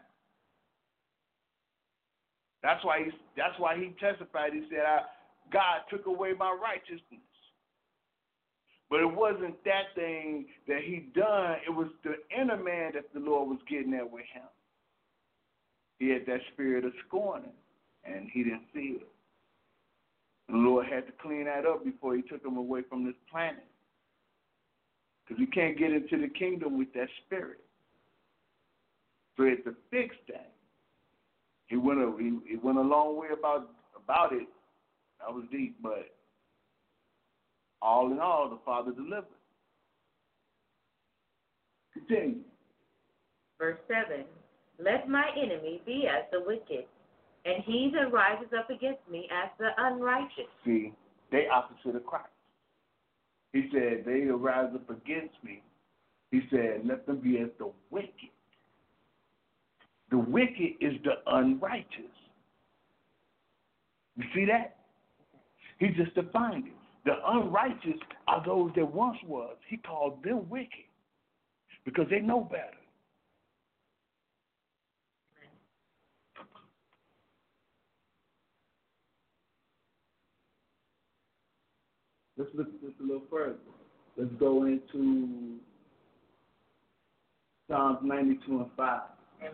That's why he testified. He said, God took away my righteousness. But it wasn't that thing that he done. It was the inner man that the Lord was getting at with him. He had that spirit of scorning, and he didn't see it. And the Lord had to clean that up before he took him away from this planet. Because you can't get into the kingdom with that spirit. So it's a fixed thing. He went a long way about it. That was deep, but all in all, the Father delivered. Continue. Verse 7, Let my enemy be as the wicked, and he that rises up against me as the unrighteous. See, they opposite of Christ. He said, they will rise up against me. He said, let them be as the wicked. The wicked is the unrighteous. You see that? He just defined it. The unrighteous are those that once was. He called them wicked because they know better. Let's look at this a little further. Let's go into Psalms 92 and 5. Amen.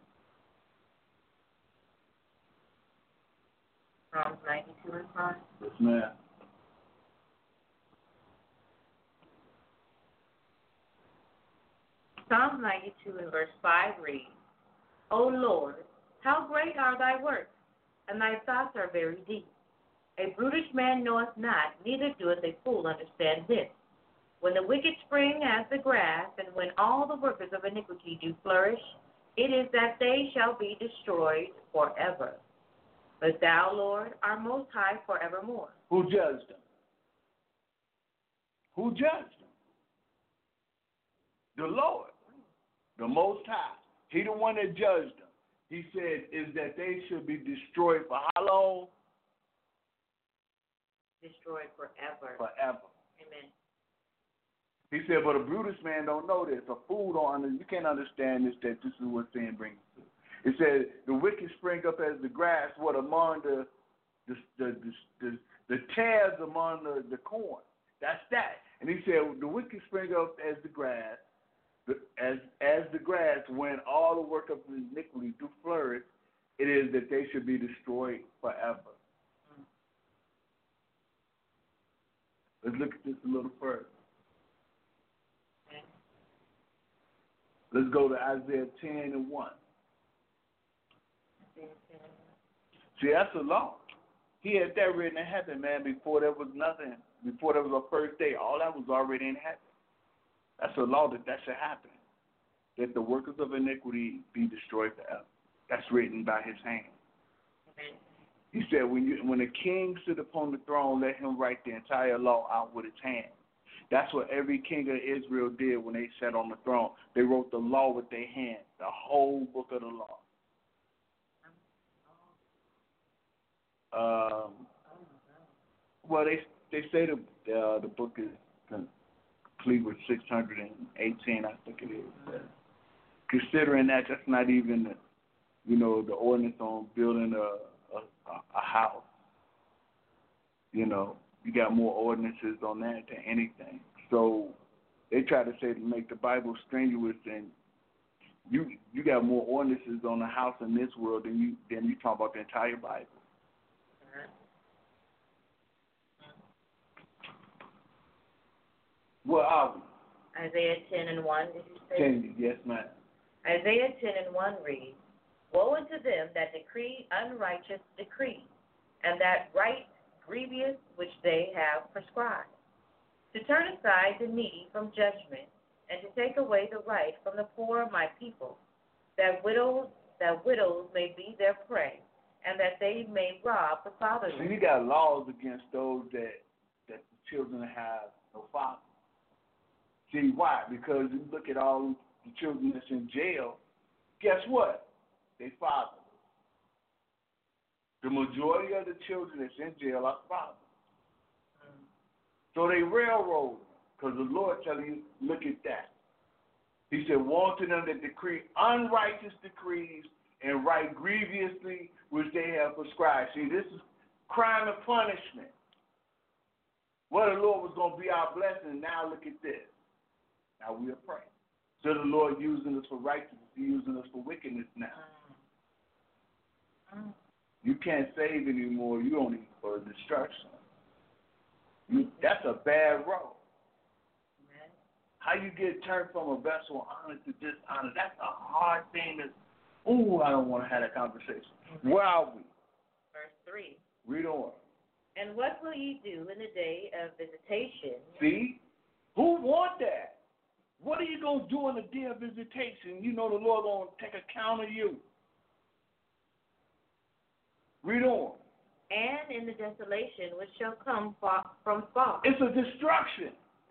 Psalms 92 and 5. Yes, ma'am. Psalms 92 and verse 5 reads, O Lord, how great are thy works, and thy thoughts are very deep. A brutish man knoweth not, neither doeth a fool understand this. When the wicked spring as the grass, and when all the workers of iniquity do flourish, it is that they shall be destroyed forever. But thou, Lord, art most high forevermore. Who judged them? Who judged them? The Lord, the Most High. He the one that judged them. He said is that they should be destroyed for how long? Destroyed forever. Forever. Amen. He said, but a brutish man don't know this. A fool don't understand. You can't understand this, that this is what sin brings to. It said, the wicked spring up as the grass, what among the tares among the corn. That's that. And he said, the wicked spring up as the grass, as the grass, when all the work of iniquity do flourish, it is that they should be destroyed forever. Let's look at this a little further. Let's go to Isaiah 10:1. See, that's a law. He had that written in heaven, man, before there was nothing, before there was a first day. All that was already in heaven. That's a law that should happen, that the workers of iniquity be destroyed forever. That's written by his hand. Amen. He said, when a king sit upon the throne, let him write the entire law out with his hand. That's what every king of Israel did when they sat on the throne. They wrote the law with their hand, the whole book of the law. Well, they say the book is complete with 618, I think it is. Considering that, that's not even the ordinance on building a house. You got more ordinances on that than anything. So they try to say to make the Bible strenuous, and you got more ordinances on the house in this world than you talk about the entire Bible. Where are we? Isaiah 10:1, did you say? 10, yes, ma'am. Isaiah 10:1 reads, woe unto them that decree unrighteous decrees, and that write grievous which they have prescribed, to turn aside the needy from judgment, and to take away the right from the poor of my people, that widows may be their prey, and that they may rob the fatherless. So you got laws against those that the children have no father. See, why? Because you look at all the children that's in jail, guess what? They fatherless. The majority of the children that's in jail are fatherless. So they railroad, because the Lord telling you, look at that. He said, woe to them that decree unrighteous decrees and write grievously which they have prescribed. See, this is crime and punishment. Well, the Lord was going to be our blessing. Now look at this. Now we are praying. So the Lord using us for righteousness, He's using us for wickedness now. You can't save anymore. You only for destruction. That's a bad road. How you get turned from a vessel of honor to dishonor, that's a hard thing. I don't want to have that conversation. Where are we? Verse 3. Read on. And what will ye do in the day of visitation? See? Who want that? What are you going to do in the day of visitation? You know the Lord going to take account of you. Read on. And in the desolation which shall come from far. It's a destruction.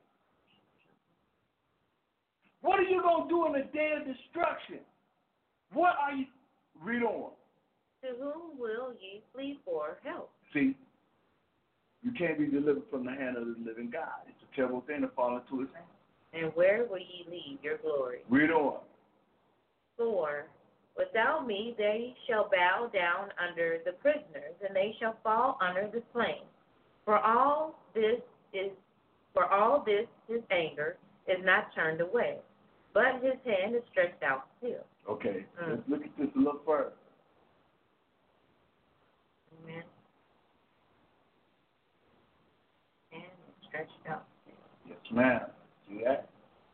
What are you going to do in the day of destruction? What are you? Read on. To whom will ye flee for help? See, you can't be delivered from the hand of the living God. It's a terrible thing to fall into his hand. And where will ye leave your glory? Read on. For without me they shall bow down under the prisoners, and they shall fall under the slain. For all this his anger is not turned away, but his hand is stretched out still. Okay, let's look at this a little further. Amen. And it's stretched out still. Yes, ma'am. See that?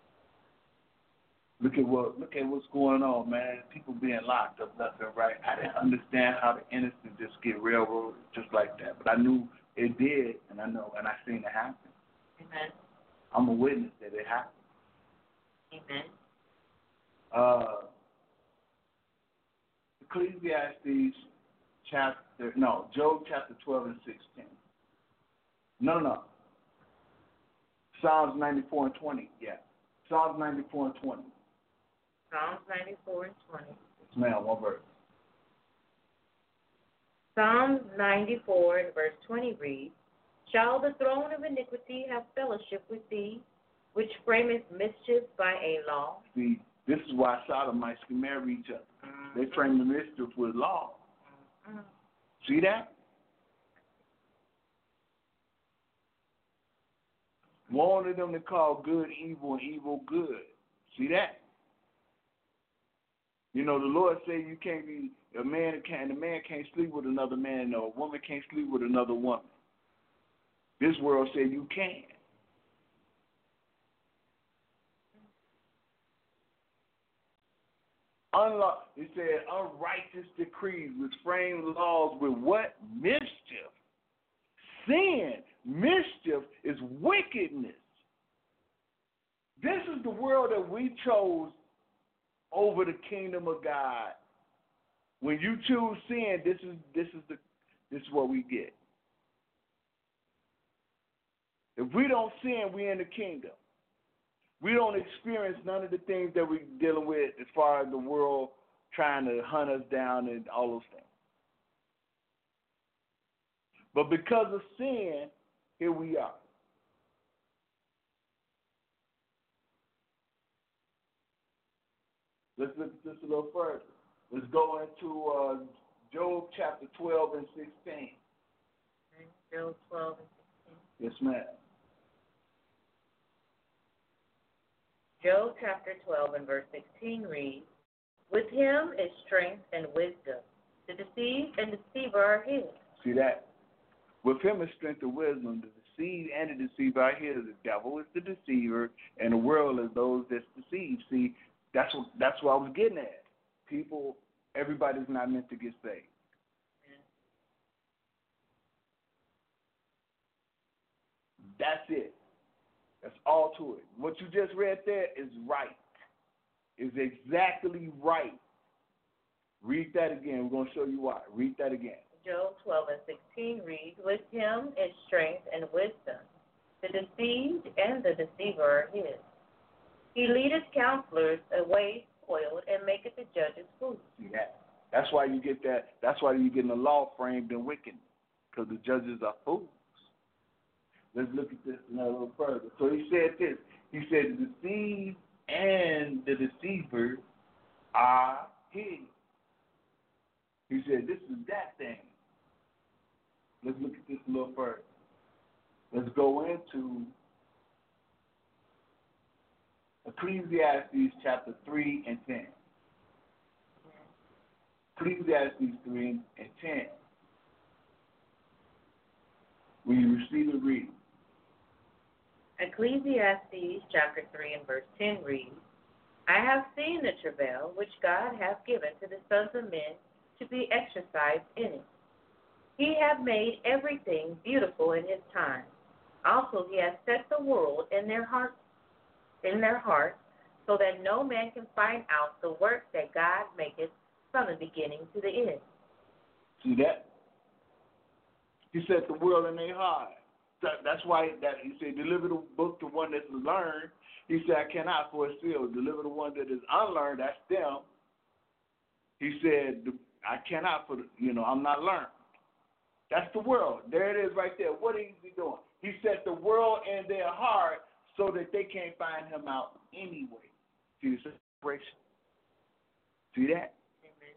Look at what's going on, man. People being locked up left and right. I didn't understand how the innocent just get railroaded just like that, but I knew it did, and I seen it happen. Amen. I'm a witness that it happened. Amen. Ecclesiastes Job chapter 12 and 16. No. Psalms 94 and 20. Yeah. Psalms 94 and 20. Psalms 94 and 20. Yes, ma'am. One verse. Psalms 94 and verse 20 reads, Shall the throne of iniquity have fellowship with thee, which frameth mischief by a law? See, this is why sodomites can marry each other. They frame the mischief with law. See that? Woe to them that call good evil and evil good. See that? You know, the Lord said you can't be a man can't sleep with another man, or a woman can't sleep with another woman. This world said you can. He said unrighteous decrees which frame laws with what? Mischief. Sin, mischief is wickedness. This is the world that we chose over the kingdom of God. When you choose sin, this is what we get. If we don't sin, we're in the kingdom. We don't experience none of the things that we're dealing with as far as the world trying to hunt us down and all those things. But because of sin, here we are. Let's look at this a little further. Let's go into Job chapter 12 and 16. Job 12 and 16. Yes, ma'am. Job chapter 12 and verse 16 reads, With him is strength and wisdom. The deceived and deceiver are his. See that? With him is strength and wisdom. The deceived and the deceiver are his. The devil is the deceiver, and the world is those that's deceived. See, that's what I was getting at. People, everybody's not meant to get saved. That's it. That's all to it. What you just read there is right. Is exactly right. Read that again. We're going to show you why. Read that again. Job 12 and 16 reads, With him is strength and wisdom. The deceived and the deceiver are his. He leadeth counselors away spoiled and maketh the judges foolish. See that? That's why you get that. That's why you're getting the law framed in wickedness, because the judges are fools. Let's look at this a little further. So he said this. He said the deceived and the deceiver are his. He said this is that thing. Let's look at this a little further. Let's go into Ecclesiastes chapter 3 and 10. Ecclesiastes 3 and 10. Will you receive the reading? Ecclesiastes chapter 3 and verse 10 reads, I have seen the travail which God hath given to the sons of men to be exercised in it. He hath made everything beautiful in his time. Also he hath set the world in their hearts, so that no man can find out the work that God maketh from the beginning to the end. See that? He set the world in their heart. That's why he said, deliver the book to one that's learned. He said, I cannot for it sealed. Deliver the one that is unlearned, that's them. He said, I cannot I'm not learned. That's the world. There it is right there. What is he doing? He set the world in their heart so that they can't find him out anyway. See the separation? See that? Amen.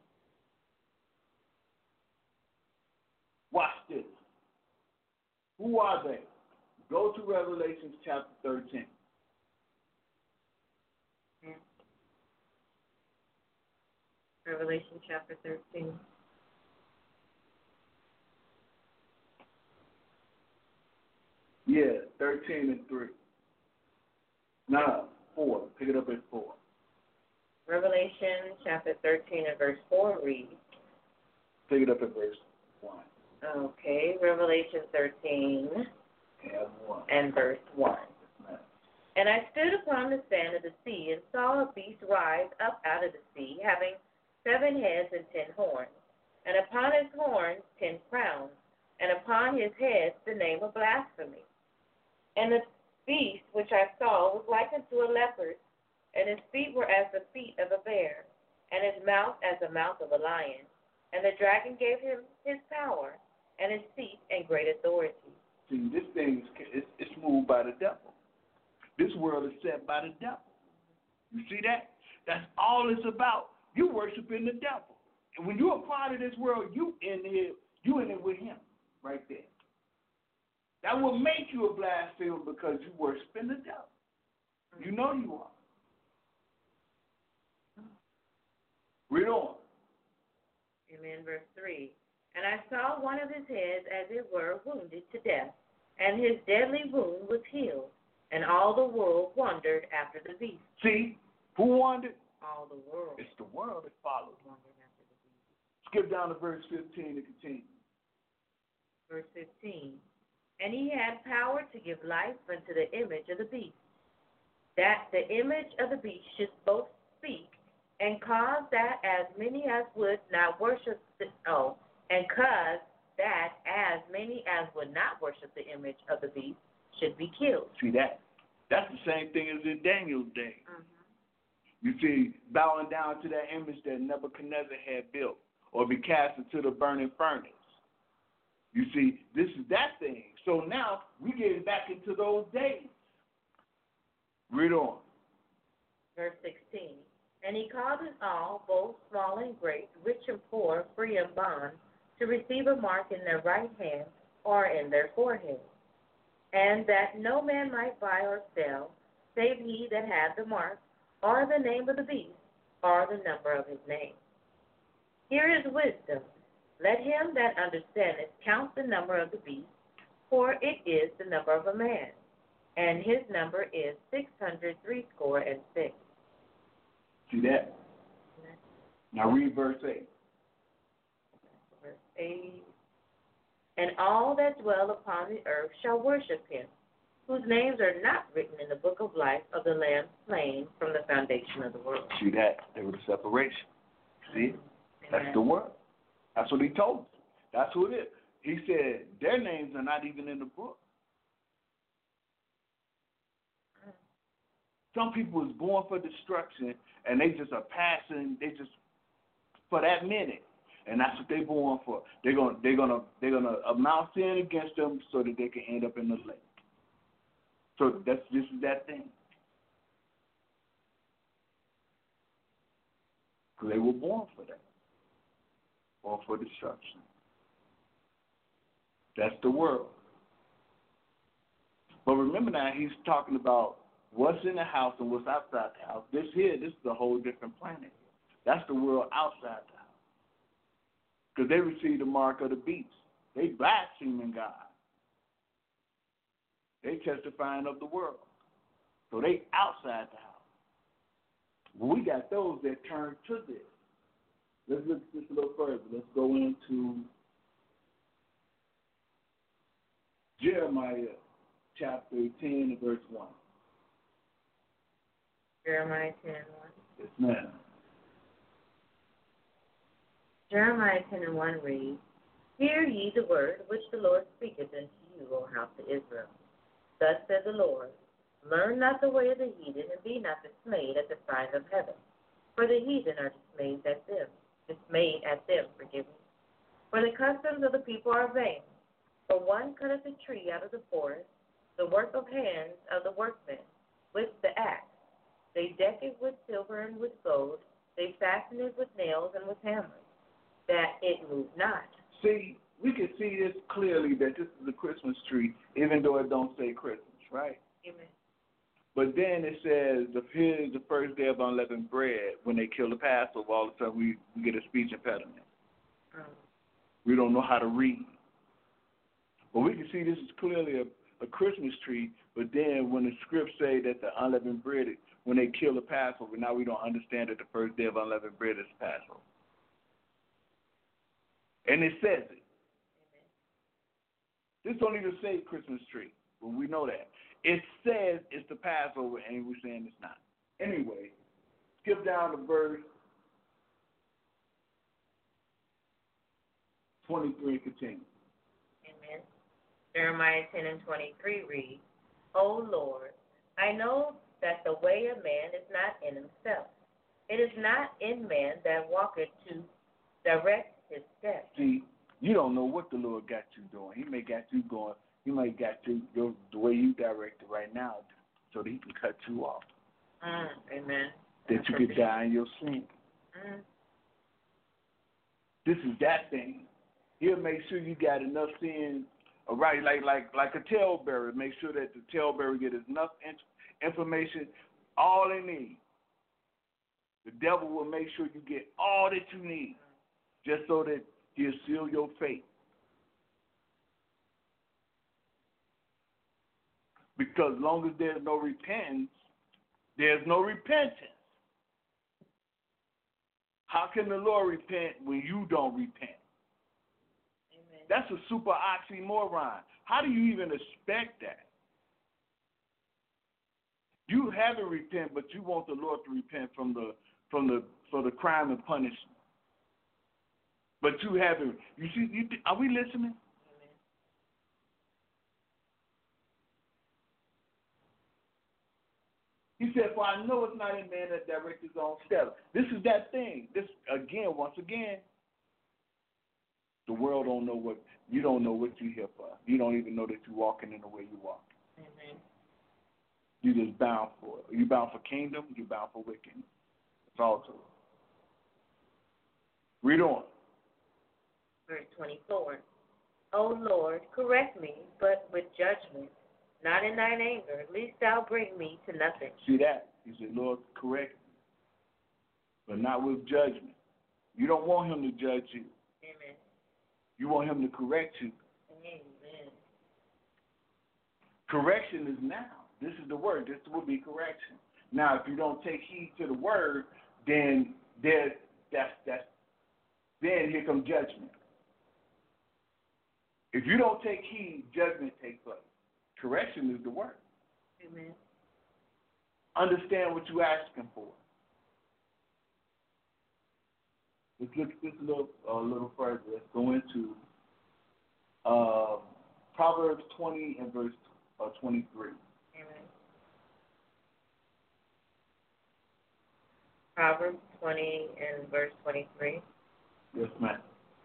Watch this. Who are they? Go to Revelation chapter 13. Revelation chapter 13. Yeah, 13 and 3. No, 4. Pick it up at 4. Revelation chapter 13 and verse 4 reads. Pick it up at verse 1. Okay, Revelation 13 and verse 1. And I stood upon the sand of the sea and saw a beast rise up out of the sea, having 7 heads and 10 horns, and upon his horns 10 crowns, and upon his heads the name of blasphemy. And beast which I saw was like unto a leopard, and his feet were as the feet of a bear, and his mouth as the mouth of a lion. And the dragon gave him his power, and his seat and great authority. See, this thing is moved by the devil. This world is set by the devil. You see that? That's all it's about. You worshiping the devil. And when you're a part of this world, you in it with him right there. That will make you a blasphemer because you worshiping the devil. You know you are. Read on. Amen. Verse 3. And I saw one of his heads as it were wounded to death, and his deadly wound was healed, and all the world wondered after the beast. See, who wondered? All the world. It's the world that followed. Wondered after the beast. Skip down to verse 15 to continue. Verse 15. And he had power to give life unto the image of the beast, that the image of the beast should both speak, and cause that as many as would not worship the image of the beast should be killed. See that? That's the same thing as in Daniel's day. Mm-hmm. You see, bowing down to that image that Nebuchadnezzar had built, or be cast into the burning furnace. You see, this is that thing. So now we getting back into those days. Read on. Verse 16. And he called us all, both small and great, rich and poor, free and bond, to receive a mark in their right hand or in their forehead, and that no man might buy or sell, save he that had the mark, or the name of the beast, or the number of his name. Here is wisdom. Let him that understandeth count the number of the beast, for it is the number of a man, and his number is 666. See that? Now read verse 8. Verse 8. And all that dwell upon the earth shall worship him, whose names are not written in the book of life of the Lamb slain from the foundation of the world. See that? There was a separation. See? That's the word. That's what he told us. That's who it is. He said their names are not even in the book. Some people is born for destruction, and they just are passing. They just for that minute, and that's what they're born for. They're gonna amount sin against them so that they can end up in the lake. So this is that thing. Because they were born for that, born for destruction. That's the world. But remember now, he's talking about what's in the house and what's outside the house. This is a whole different planet. That's the world outside the house. Because they received the mark of the beast. They blaspheming God. They testifying of the world. So they outside the house. Well, we got those that turn to this. Let's look just a little further. Let's go into Jeremiah chapter 10 verse 1. Jeremiah 10:1. Yes, ma'am. Jeremiah 10:1 reads, Hear ye the word which the Lord speaketh unto you, O house of Israel. Thus said the Lord, Learn not the way of the heathen, and be not dismayed at the signs of heaven. For the heathen are dismayed at them. For the customs of the people are vain. For one cutteth a tree out of the forest, the work of hands of the workmen, with the axe. They deck it with silver and with gold. They fasten it with nails and with hammers, that it move not. See, we can see this clearly that this is a Christmas tree, even though it don't say Christmas, right? Amen. But then it says, here's the first day of unleavened bread. When they kill the Passover, all of a sudden we get a speech impediment. We don't know how to read. But we can see this is clearly a Christmas tree, but then when the scripts say that the unleavened bread, when they kill the Passover, now we don't understand that the first day of unleavened bread is Passover. And it says it. This don't even say Christmas tree, but we know that. It says it's the Passover, and we're saying it's not. Anyway, skip down to verse 23 and continue. Amen. Jeremiah 10:23 reads, O Lord, I know that the way of man is not in himself. It is not in man that walketh to direct his steps. See, you don't know what the Lord got you doing. He may got you going. He may got you the way you direct it right now, so that He can cut you off. Amen. That you could die in your sin. This is that thing. He'll make sure you got enough sin, right? Like a tailbearer. Make sure that the tailbearer get enough information, all they need. The devil will make sure you get all that you need, just so that He'll seal your fate. Because as long as there's no repentance, there's no repentance. How can the Lord repent when you don't repent? Amen. That's a super oxymoron. How do you even expect that? You haven't repented, but you want the Lord to repent for the crime and punishment. But you haven't. You see? Are we listening? Amen. He said, "For I know it's not in man that directs his own steps." This is that thing. This once again, the world don't know what you don't know what you're here for. You don't even know that you're walking in the way you walk. Amen. You just bound for it. You bound for kingdom. You bound for wickedness. It's all true. Read on. Verse 24. O Lord, correct me, but with judgment, not in thine anger, lest thou bring me to nothing. See that? He said, Lord, correct me, but not with judgment. You don't want Him to judge you. Amen. You want Him to correct you. Amen. Correction is now. This is the word. This will be correction. Now, if you don't take heed to the word, then then here comes judgment. If you don't take heed, judgment takes place. Correction is the word. Amen. Understand what you're asking for. Let's look at this a little further. Let's go into Proverbs 20 and verse 23. Amen. Proverbs 20 and verse 23. Yes, ma'am.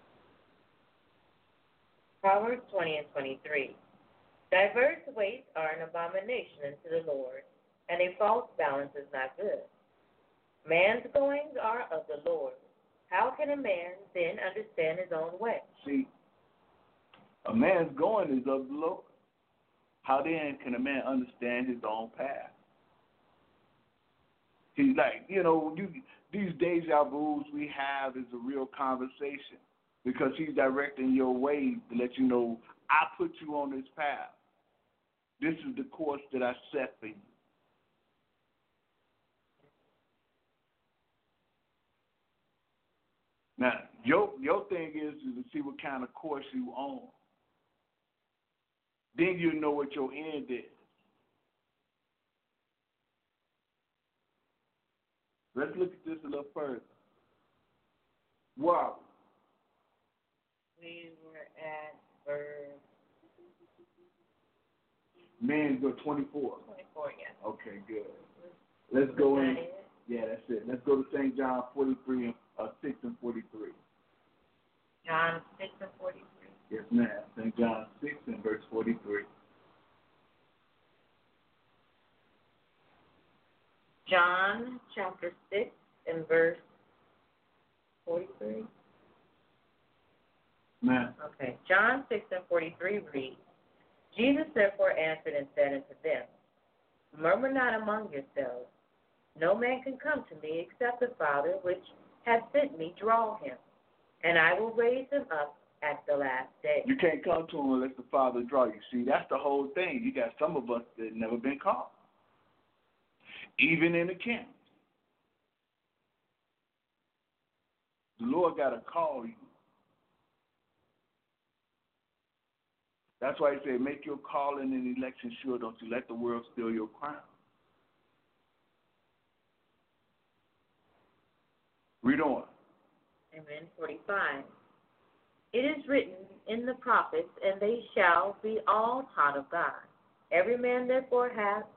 Proverbs 20 and 23. Diverse weights are an abomination unto the Lord, and a false balance is not good. Man's goings are of the Lord. How can a man then understand his own way? See, a man's going is of the Lord. How then can a man understand his own path? He's like, these deja vus we have is a real conversation because He's directing your way to let you know, I put you on this path. This is the course that I set for you. Now, your thing is to see what kind of course you on. Then you know what your end is. Let's look at this a little further. Wow. We were at verse Men go 24. 24, yes. Okay, good. Let's go in. It? Yeah, that's it. Let's go to St. John 43 and 6 and 43. John 6 and 43. Yes, ma'am. St. John 6 and verse 43. John chapter 6 and verse 43. Ma'am. Okay. John 6 and 43 reads, Jesus therefore answered and said unto them, Murmur not among yourselves. No man can come to me except the Father which hath sent me draw him, and I will raise him up at the last day. You can't come to Him unless the Father draw you. See, that's the whole thing. You got some of us that never been called, even in the camp. The Lord got to call you. That's why He said, make your calling and election sure. Don't you let the world steal your crown. Read on. Amen. 45. It is written in the prophets, and they shall be all taught of God. Every man therefore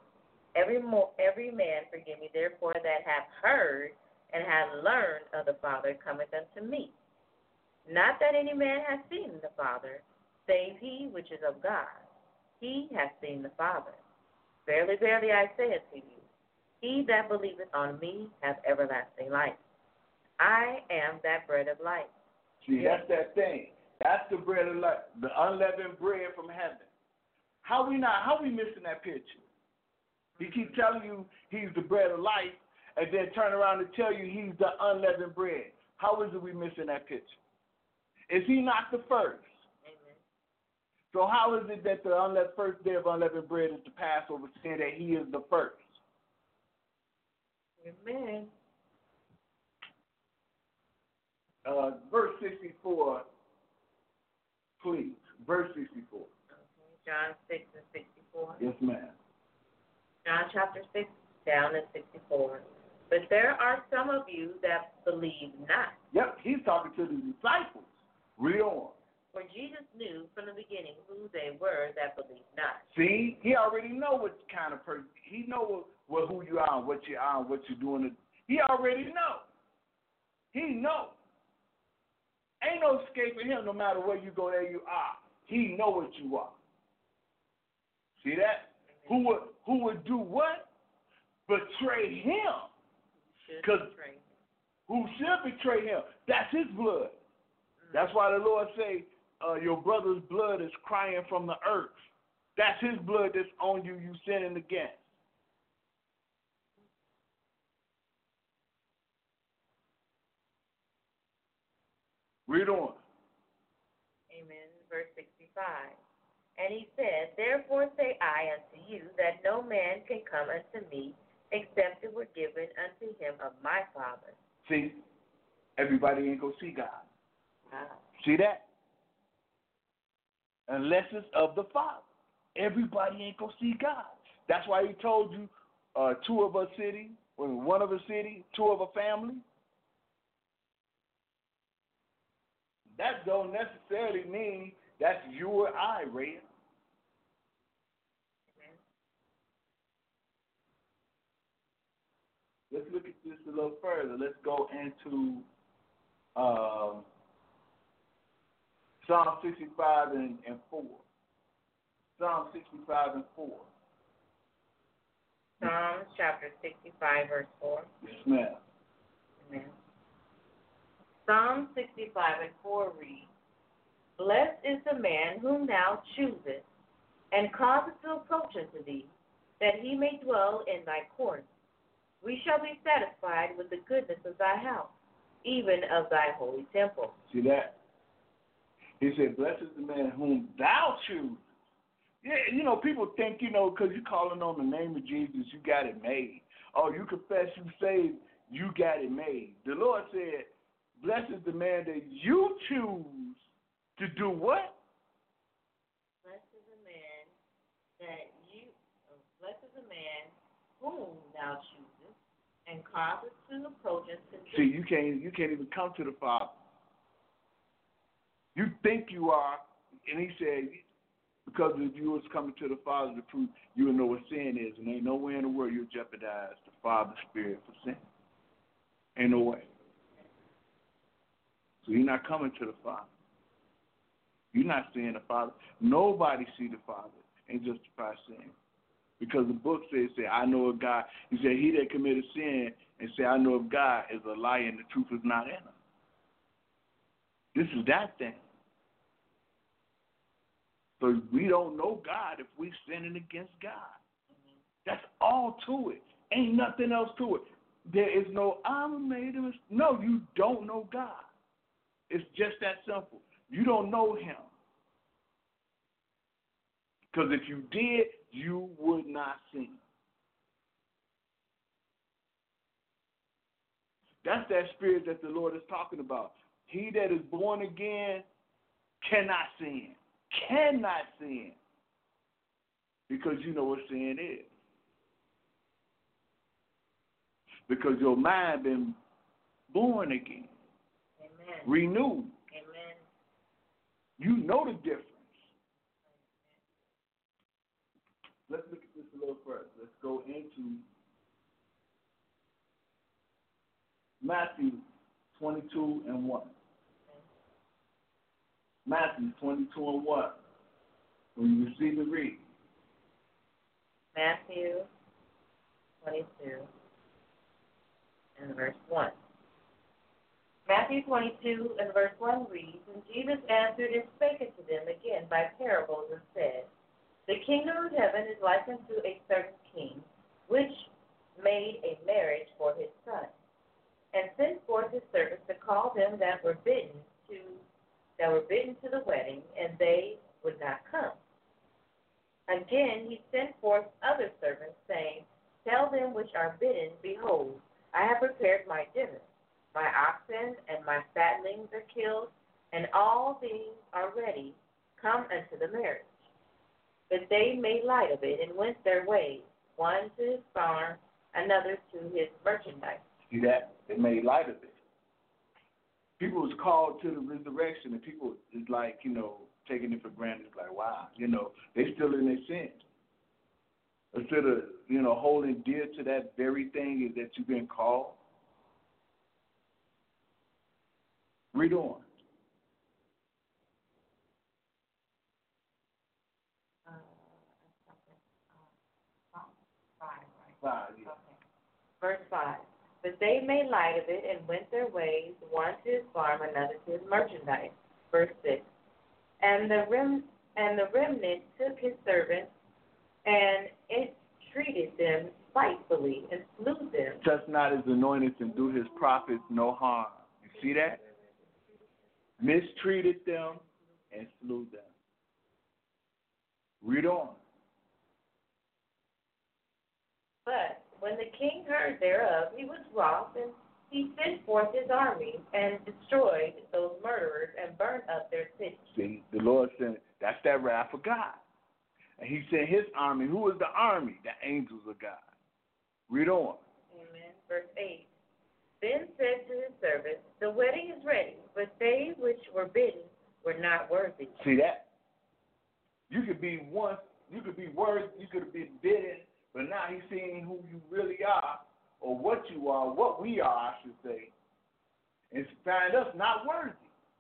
that hath heard and hath learned of the Father cometh unto me. Not that any man hath seen the Father, save he which is of God. He hath seen the Father. Verily, verily, I say unto you, he that believeth on me hath everlasting life. I am that bread of life. See, that's that thing. That's the bread of life, the unleavened bread from heaven. How we missing that picture? He keep telling you he's the bread of life, and then turn around and tell you he's the unleavened bread. How is it we missing that picture? Is he not the first? Amen. So how is it that the first day of unleavened bread is the Passover, saying that he is the first? Amen. Verse 64, please. Verse 64. Okay. John 6 and 64. Yes, ma'am. John chapter 6, down at 64. But there are some of you that believe not. Yep, he's talking to the disciples. Read on. For Jesus knew from the beginning who they were that believed not. See, he already know what kind of person. He know who you are, what you are, what you're doing. He already know. He know. Ain't no escaping him. No matter where you go, there you are. He know what you are. See that? Amen. Who would do what? Betray him. Because who should betray him? That's his blood. That's why the Lord say, your brother's blood is crying from the earth. That's his blood that's on you, you sinning against. Read on. Amen. Verse 65. And he said, Therefore say I unto you, that no man can come unto me, except it were given unto him of my Father. See, everybody ain't gonna see God. Wow. See that? Unless it's of the Father. Everybody ain't gonna see God. That's why he told you two of a city, one of a city, two of a family. That don't necessarily mean that's you or I, Ray. Amen. Let's look at this a little further. Let's go into Psalm 65 and 4. Psalm 65 and 4. Psalms chapter 65, verse 4. Yes, ma'am. Amen. Psalm 65 and 4 reads, Blessed is the man whom thou choosest, and causest to approach unto thee, that he may dwell in thy courts. We shall be satisfied with the goodness of thy house, even of thy holy temple. See that? He said, Blessed is the man whom thou choosest. Yeah, people think, because you're calling on the name of Jesus, you got it made. Oh, you confess, you say, you got it made. The Lord said, Blessed is the man that you choose to do what? Blessed is the man whom thou choosest, and causest to approach unto thee. See, you can't even come to the Father. You think you are, and he said, because if you was coming to the Father to prove you will know what sin is, and ain't nowhere in the world you'll jeopardize the Father's Spirit for sin. Ain't no way. So you're not coming to the Father. You're not seeing the Father. Nobody see the Father and justify sin. Because the book says, I know of God. He said, he that committed sin and say, I know of God is a liar and the truth is not in him. This is that thing. So we don't know God if we're sinning against God. That's all to it. Ain't nothing else to it. There is no, I'm made of. No, you don't know God. It's just that simple. You don't know him. Because if you did, you would not sin. That's that spirit that the Lord is talking about. He that is born again cannot sin. Cannot sin. Because you know what sin is. Because your mind been born again. Amen. Renewed. Amen. You know the difference. let's look at this a little further. Let's go into Matthew 22 and 1. Matthew 22 and 1. When you receive the read. Matthew 22 and verse 1. Matthew 22 and verse 1 reads, And Jesus answered and spake unto them again by parables, and said, The kingdom of heaven is like unto a certain king, which made a marriage for his son, and sent forth his servants to call them that were bidden to the wedding, and they would not come. Again he sent forth other servants, saying, Tell them which are bidden, Behold, I have prepared my dinner. My oxen and my fatlings are killed, and all things are ready. Come unto the marriage. But they made light of it, and went their ways, one to his farm, another to his merchandise. See that? They made light of it. People was called to the resurrection, and people is like, taking it for granted. It's like, wow, they still in their sin. Instead of, holding dear to that very thing that you've been called. Read on. Five, yeah. Okay. Verse 5. But they made light of it and went their ways, one to his farm, another to his merchandise. Verse 6. And the remnant took his servants and entreated them spitefully and slew them. Touch not his anointed and do his prophets no harm. You see that? Mistreated them and slew them. Read on. But when the king heard thereof, he was wroth, and he sent forth his army and destroyed those murderers and burnt up their city. See, the Lord said, that's that wrath of God. And he sent his army. Who is the army? The angels of God. Read on. Amen. Verse 8. Then said to his servants, The wedding is ready, but they which were bidden were not worthy. See that? You could be worthy, you could have been bidden, but now he's seeing who you really are, or what you are, what we are, I should say, and find us not worthy.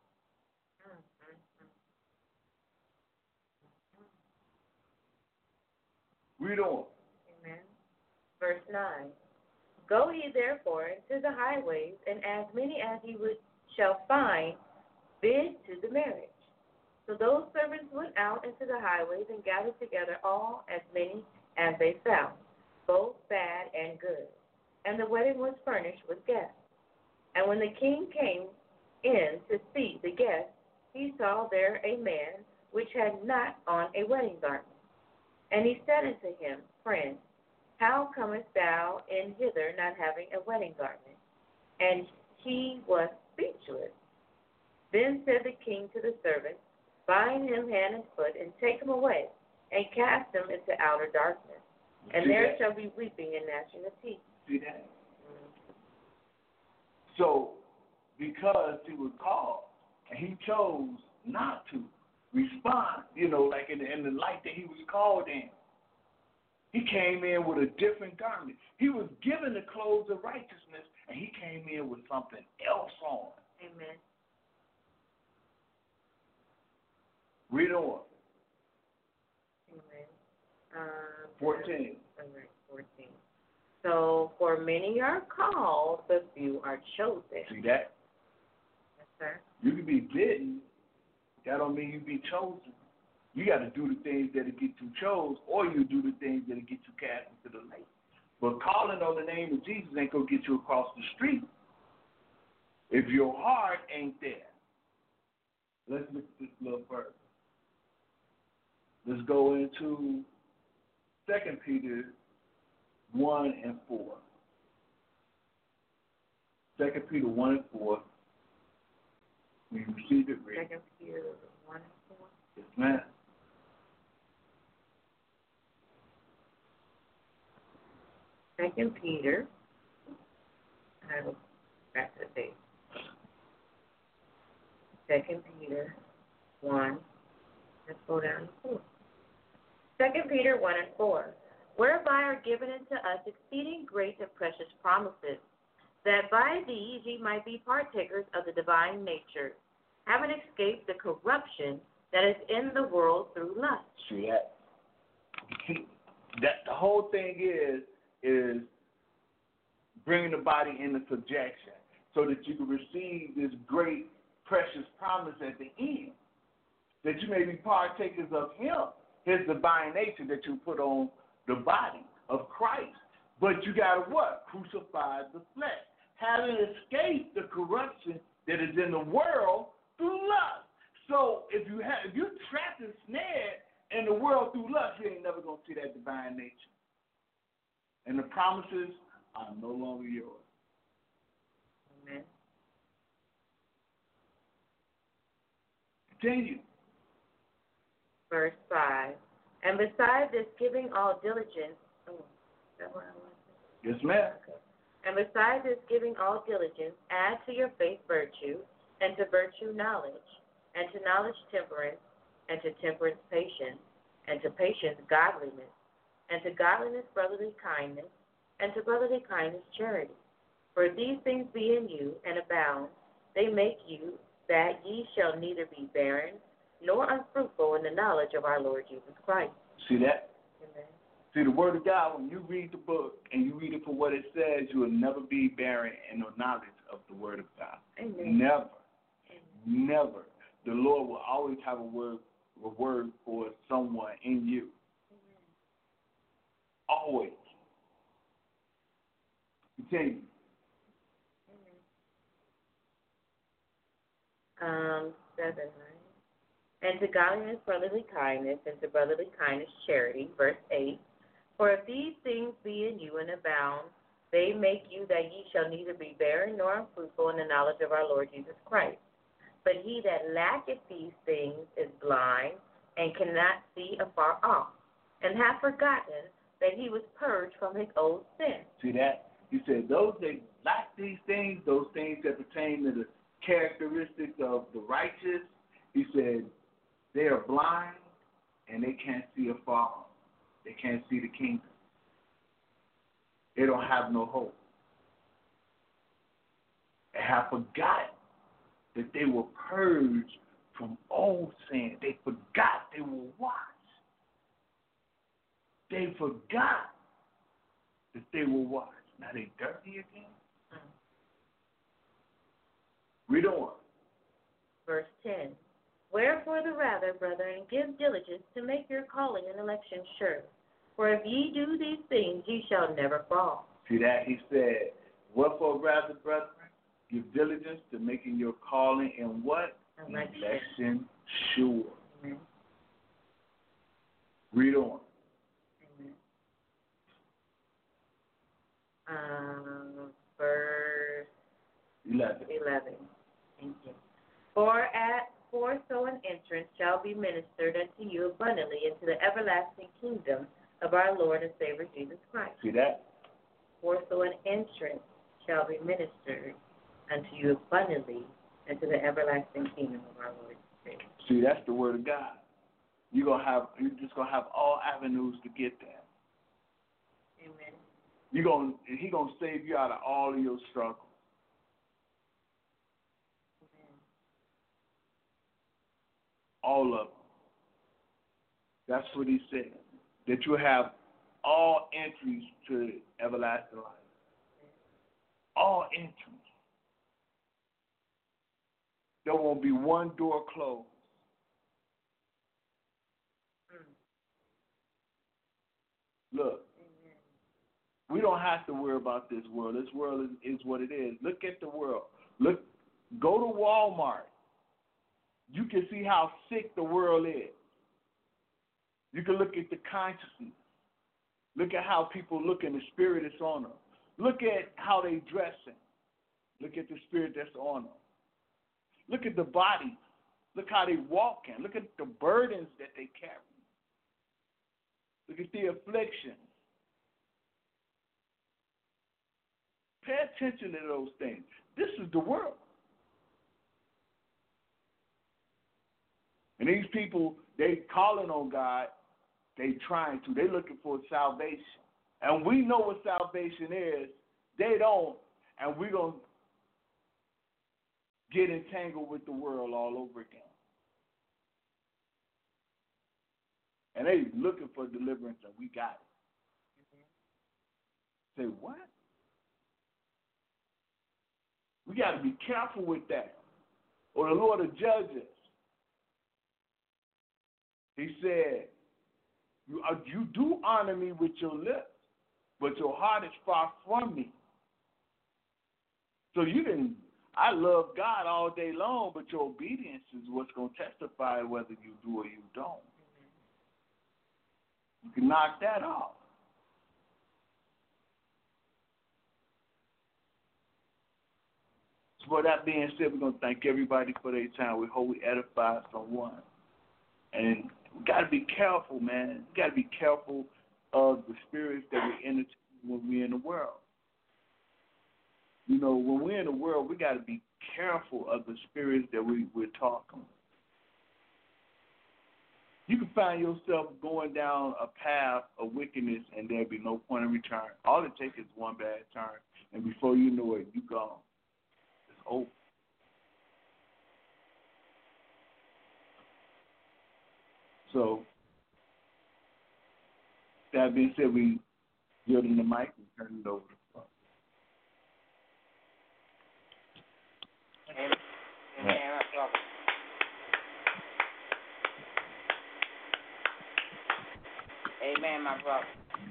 Read on. Amen. Verse 9. Go ye therefore into the highways, and as many as ye shall find, bid to the marriage. So those servants went out into the highways and gathered together all as many as they found, both bad and good. And the wedding was furnished with guests. And when the king came in to see the guests, he saw there a man which had not on a wedding garment. And he said unto him, Friend, how comest thou in hither not having a wedding garment? And he was speechless. Then said the king to the servants, Bind him hand and foot, and take him away, and cast him into outer darkness. And there shall be weeping and gnashing of teeth. See that? So, because he was called, and he chose not to respond, like in the light that he was called in. He came in with a different garment. He was given the clothes of righteousness, and he came in with something else on. Amen. Read on. Amen. 14. All right, 14. So, for many are called, but few are chosen. See that? Yes, sir. You can be bidden. That don't mean you be chosen. You got to do the things that'll get you chose, or you do the things that'll get you cast into the lake. But calling on the name of Jesus ain't going to get you across the street if your heart ain't there. Let's look at this a little further. Let's go into 2 Peter 1 and 4. 2 Peter 1 and 4. We received it, read. 2 Peter 1 and 4. Yes, ma'am. Second Peter. I will back to the page. 2 Peter 1. Let's go down to 4. 2 Peter 1 and 4. Whereby are given unto us exceeding great and precious promises, that by these ye might be partakers of the divine nature, having escaped the corruption that is in the world through lust. See that? See, that the whole thing is bringing the body into subjection so that you can receive this great, precious promise at the end, that you may be partakers of Him, His divine nature that you put on the body of Christ. But you got to what? Crucify the flesh, having escaped the corruption that is in the world through lust. So if you're trapped and snared in the world through lust, you ain't never gonna see that divine nature. And the promises are no longer yours. Amen. Continue. Verse 5. And beside this, giving all diligence. Oh, is that what I want to say? Yes, ma'am. Okay. And beside this, giving all diligence, add to your faith virtue, and to virtue knowledge, and to knowledge temperance, and to temperance patience, and to patience godliness, and to godliness brotherly kindness, and to brotherly kindness charity. For if these things be in you and abound, they make you that ye shall neither be barren nor unfruitful in the knowledge of our Lord Jesus Christ. See that? Amen. See, the Word of God, when you read the book and you read it for what it says, you will never be barren in the knowledge of the Word of God. Amen. Never. Amen. Never. The Lord will always have a word for someone in you. Always. Continue. 7, right? And to godliness brotherly kindness, and to brotherly kindness charity. Verse 8. For if these things be in you and abound, they make you that ye shall neither be barren nor unfruitful in the knowledge of our Lord Jesus Christ. But he that lacketh these things is blind, and cannot see afar off, and hath forgotten that he was purged from his old sin. See that? He said those that lack these things, those things that pertain to the characteristics of the righteous, he said they are blind and they can't see afar off. They can't see the kingdom. They don't have no hope. They have forgotten that they were purged from old sin. They forgot they were washed. They forgot that they were washed. Now they dirty again. Read on. Verse 10. Wherefore the rather, brethren, give diligence to make your calling and election sure. For if ye do these things, ye shall never fall. See that? He said, wherefore rather, brethren, give diligence to making your calling and what? Election sure. Amen. Read on. Amen. Verse 11. Thank you. For so an entrance shall be ministered unto you abundantly into the everlasting kingdom of our Lord and Savior Jesus Christ. See that? For so an entrance shall be ministered unto you abundantly into the everlasting kingdom of our Lord and Savior. See, that's the word of God. You're just gonna have all avenues to get there. Amen. He gonna save you out of all of your struggles. Amen. All of them. That's what he said. That you have all entries to everlasting life. All entries. There won't be one door closed. Look, we don't have to worry about this world. This world is what it is. Look at the world. Go to Walmart. You can see how sick the world is. You can look at the consciousness. Look at how people look and the spirit that's on them. Look at how they dressing. Look at the spirit that's on them. Look at the body. Look how they walking. Look at the burdens that they carry. Look at the affliction. Pay attention to those things. This is the world. And these people, they calling on God, They trying to. They looking for salvation. And we know what salvation is. They don't. And we're going to get entangled with the world all over again. And they looking for deliverance, and we got it. Say, what? We got to be careful with that, or the Lord will judge us. He said, you do honor me with your lips, but your heart is far from me. So I love God all day long, but your obedience is what's going to testify whether you do or you don't. You can knock that off. So with that being said, we're going to thank everybody for their time. We hope we edify someone. And we got to be careful, man. We got to be careful of the spirits that we entertain when we're in the world. You know, when we're in the world, we got to be careful of the spirits that we're talking. You can find yourself going down a path of wickedness and there'll be no point of return. All it takes is one bad turn, and before you know it, you're gone. It's over. So, that being said, we yield in the mic and turn it over to Father. Amen. Amen, my brother.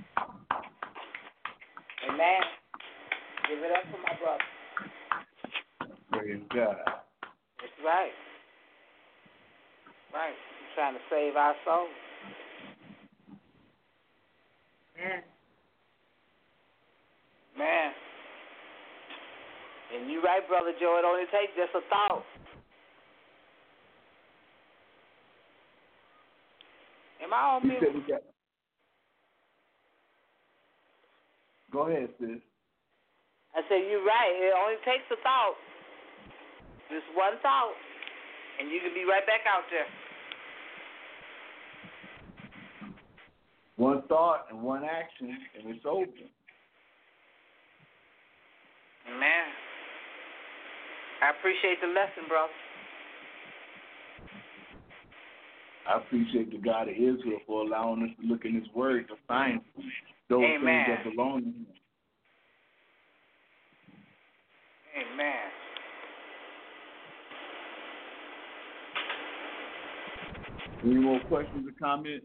Amen. Give it up for my brother. Praise God. That's right. Right. He's trying to save our souls. Yeah. Man. And you right, Brother Joe, it only takes just a thought. Am I on mute? Go ahead, sis. I said, you're right. It only takes a thought. Just one thought. And you can be right back out there. One thought and one action, and it's over. Amen. I appreciate the lesson, bro. I appreciate the God of Israel for allowing us to look in His Word to find those Amen. things that belong to Him. Amen. Any more questions or comments?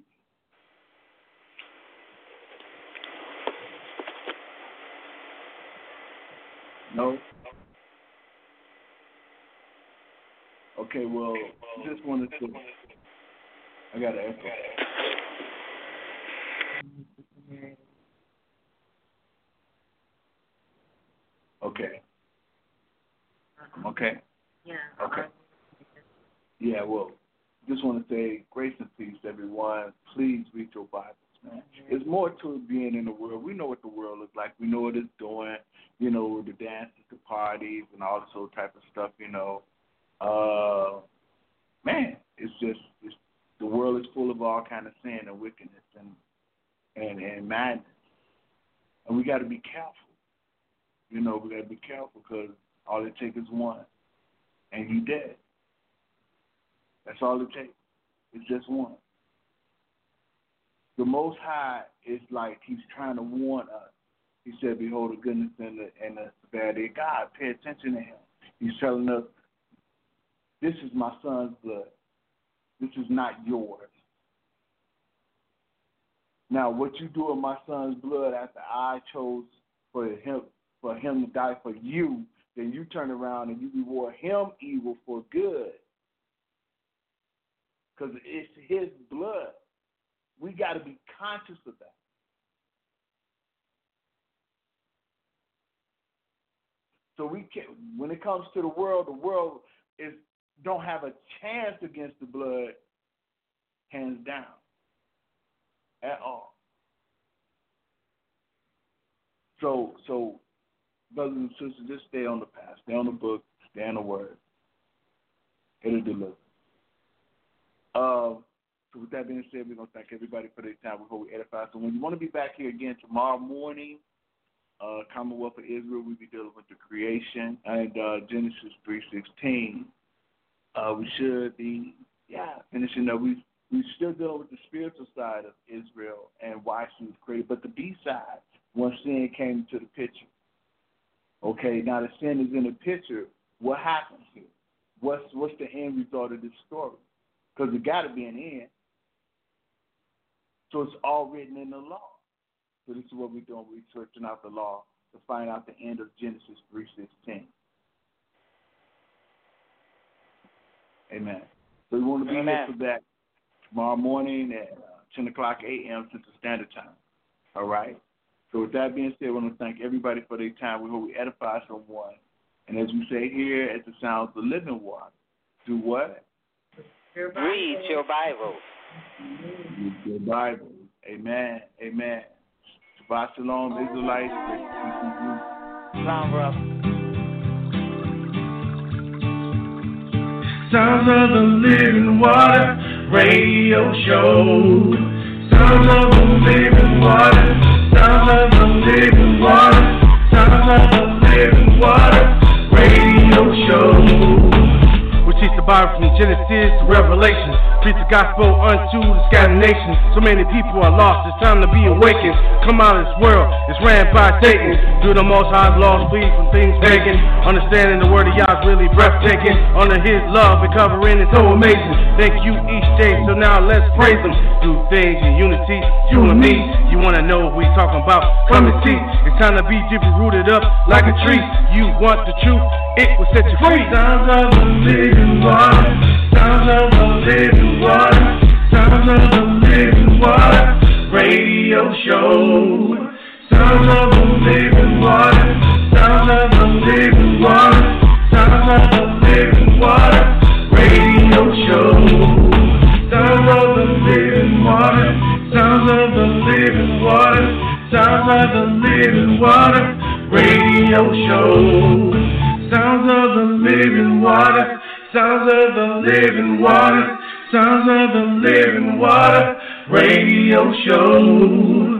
No? Okay, well, just wanted to... I got to echo. Okay. Okay? Yeah. Okay. Yeah, well, just want to say grace and peace, everyone. Please read your Bibles, man. There's more to being in the world. We know what the world is like. We know what it's doing, you know, the dances, the parties, and all this whole type of stuff, you know. Man, it's the world is full of all kind of sin and wickedness and madness. And we got to be careful. You know, we got to be careful because all it takes is one, and you dead. That's all it takes. It's just one. The Most High is like He's trying to warn us. He said, behold the goodness and the severity of God. Pay attention to Him. He's telling us, this is my son's blood. This is not yours. Now, what you do in my son's blood after I chose for him to die for you, then you turn around and you reward him evil for good. Because it's his blood. We got to be conscious of that. So we can, when it comes to the world don't have a chance against the blood, hands down, at all. So, brothers and sisters, just stay on the path, stay on the book, stay on the word. It'll deliver. So with that being said, we're going to thank everybody for their time before we edify. So when you want to be back here again tomorrow morning, Commonwealth of Israel, we'll be dealing with the creation and Genesis 3:16. We should be, finishing up. We're still dealing with the spiritual side of Israel and why she was created. But the B-side, once sin came into the picture. Okay, now the sin is in the picture. What happens here? What's the end result of this story? Because it got to be an end. So it's all written in the law. So this is what we're doing. We're searching out the law to find out the end of Genesis 3:16. Amen. So we want to be here for that tomorrow morning at 10 o'clock a.m. Central Standard Time. All right? So with that being said, I want to thank everybody for their time. We hope we edify someone. And as we say here at the Sounds of Living Water, do what? Read your Bible. Read your Bible. Amen. Amen. Shabbat Shalom, Israelites. Shalom, brother. Sounds of the Living Water Radio Show. Sounds of the Living Water. Sounds of the Living Water. Sounds of the Living Water Radio Show. We teach the Bible from Genesis to Revelation. Preach the gospel unto the scattered nations. So many people are lost. It's time to be awakened. Come out of this world. It's ran by Satan. Do the Most High's laws, flee from things pagan. Understanding the word of Yah is really breathtaking. Under His love and covering is so amazing. Thank you each day. So now let's praise Him. Do things in unity, you and me. You wanna know what we talking about? Come and see. It's time to be deeply rooted up like a tree. You want the truth? It will set you free. Sounds of the living water. Sounds of the living water. Sounds of the living water. Radio show. Sounds of the living water. Sounds of the living water. Sounds of the living water. Radio show. Sounds of the living water. Sounds of the living water. Sounds of the living water. Radio show. Sounds of the living water. Sounds of the living water. Sounds of the living water. Radio show.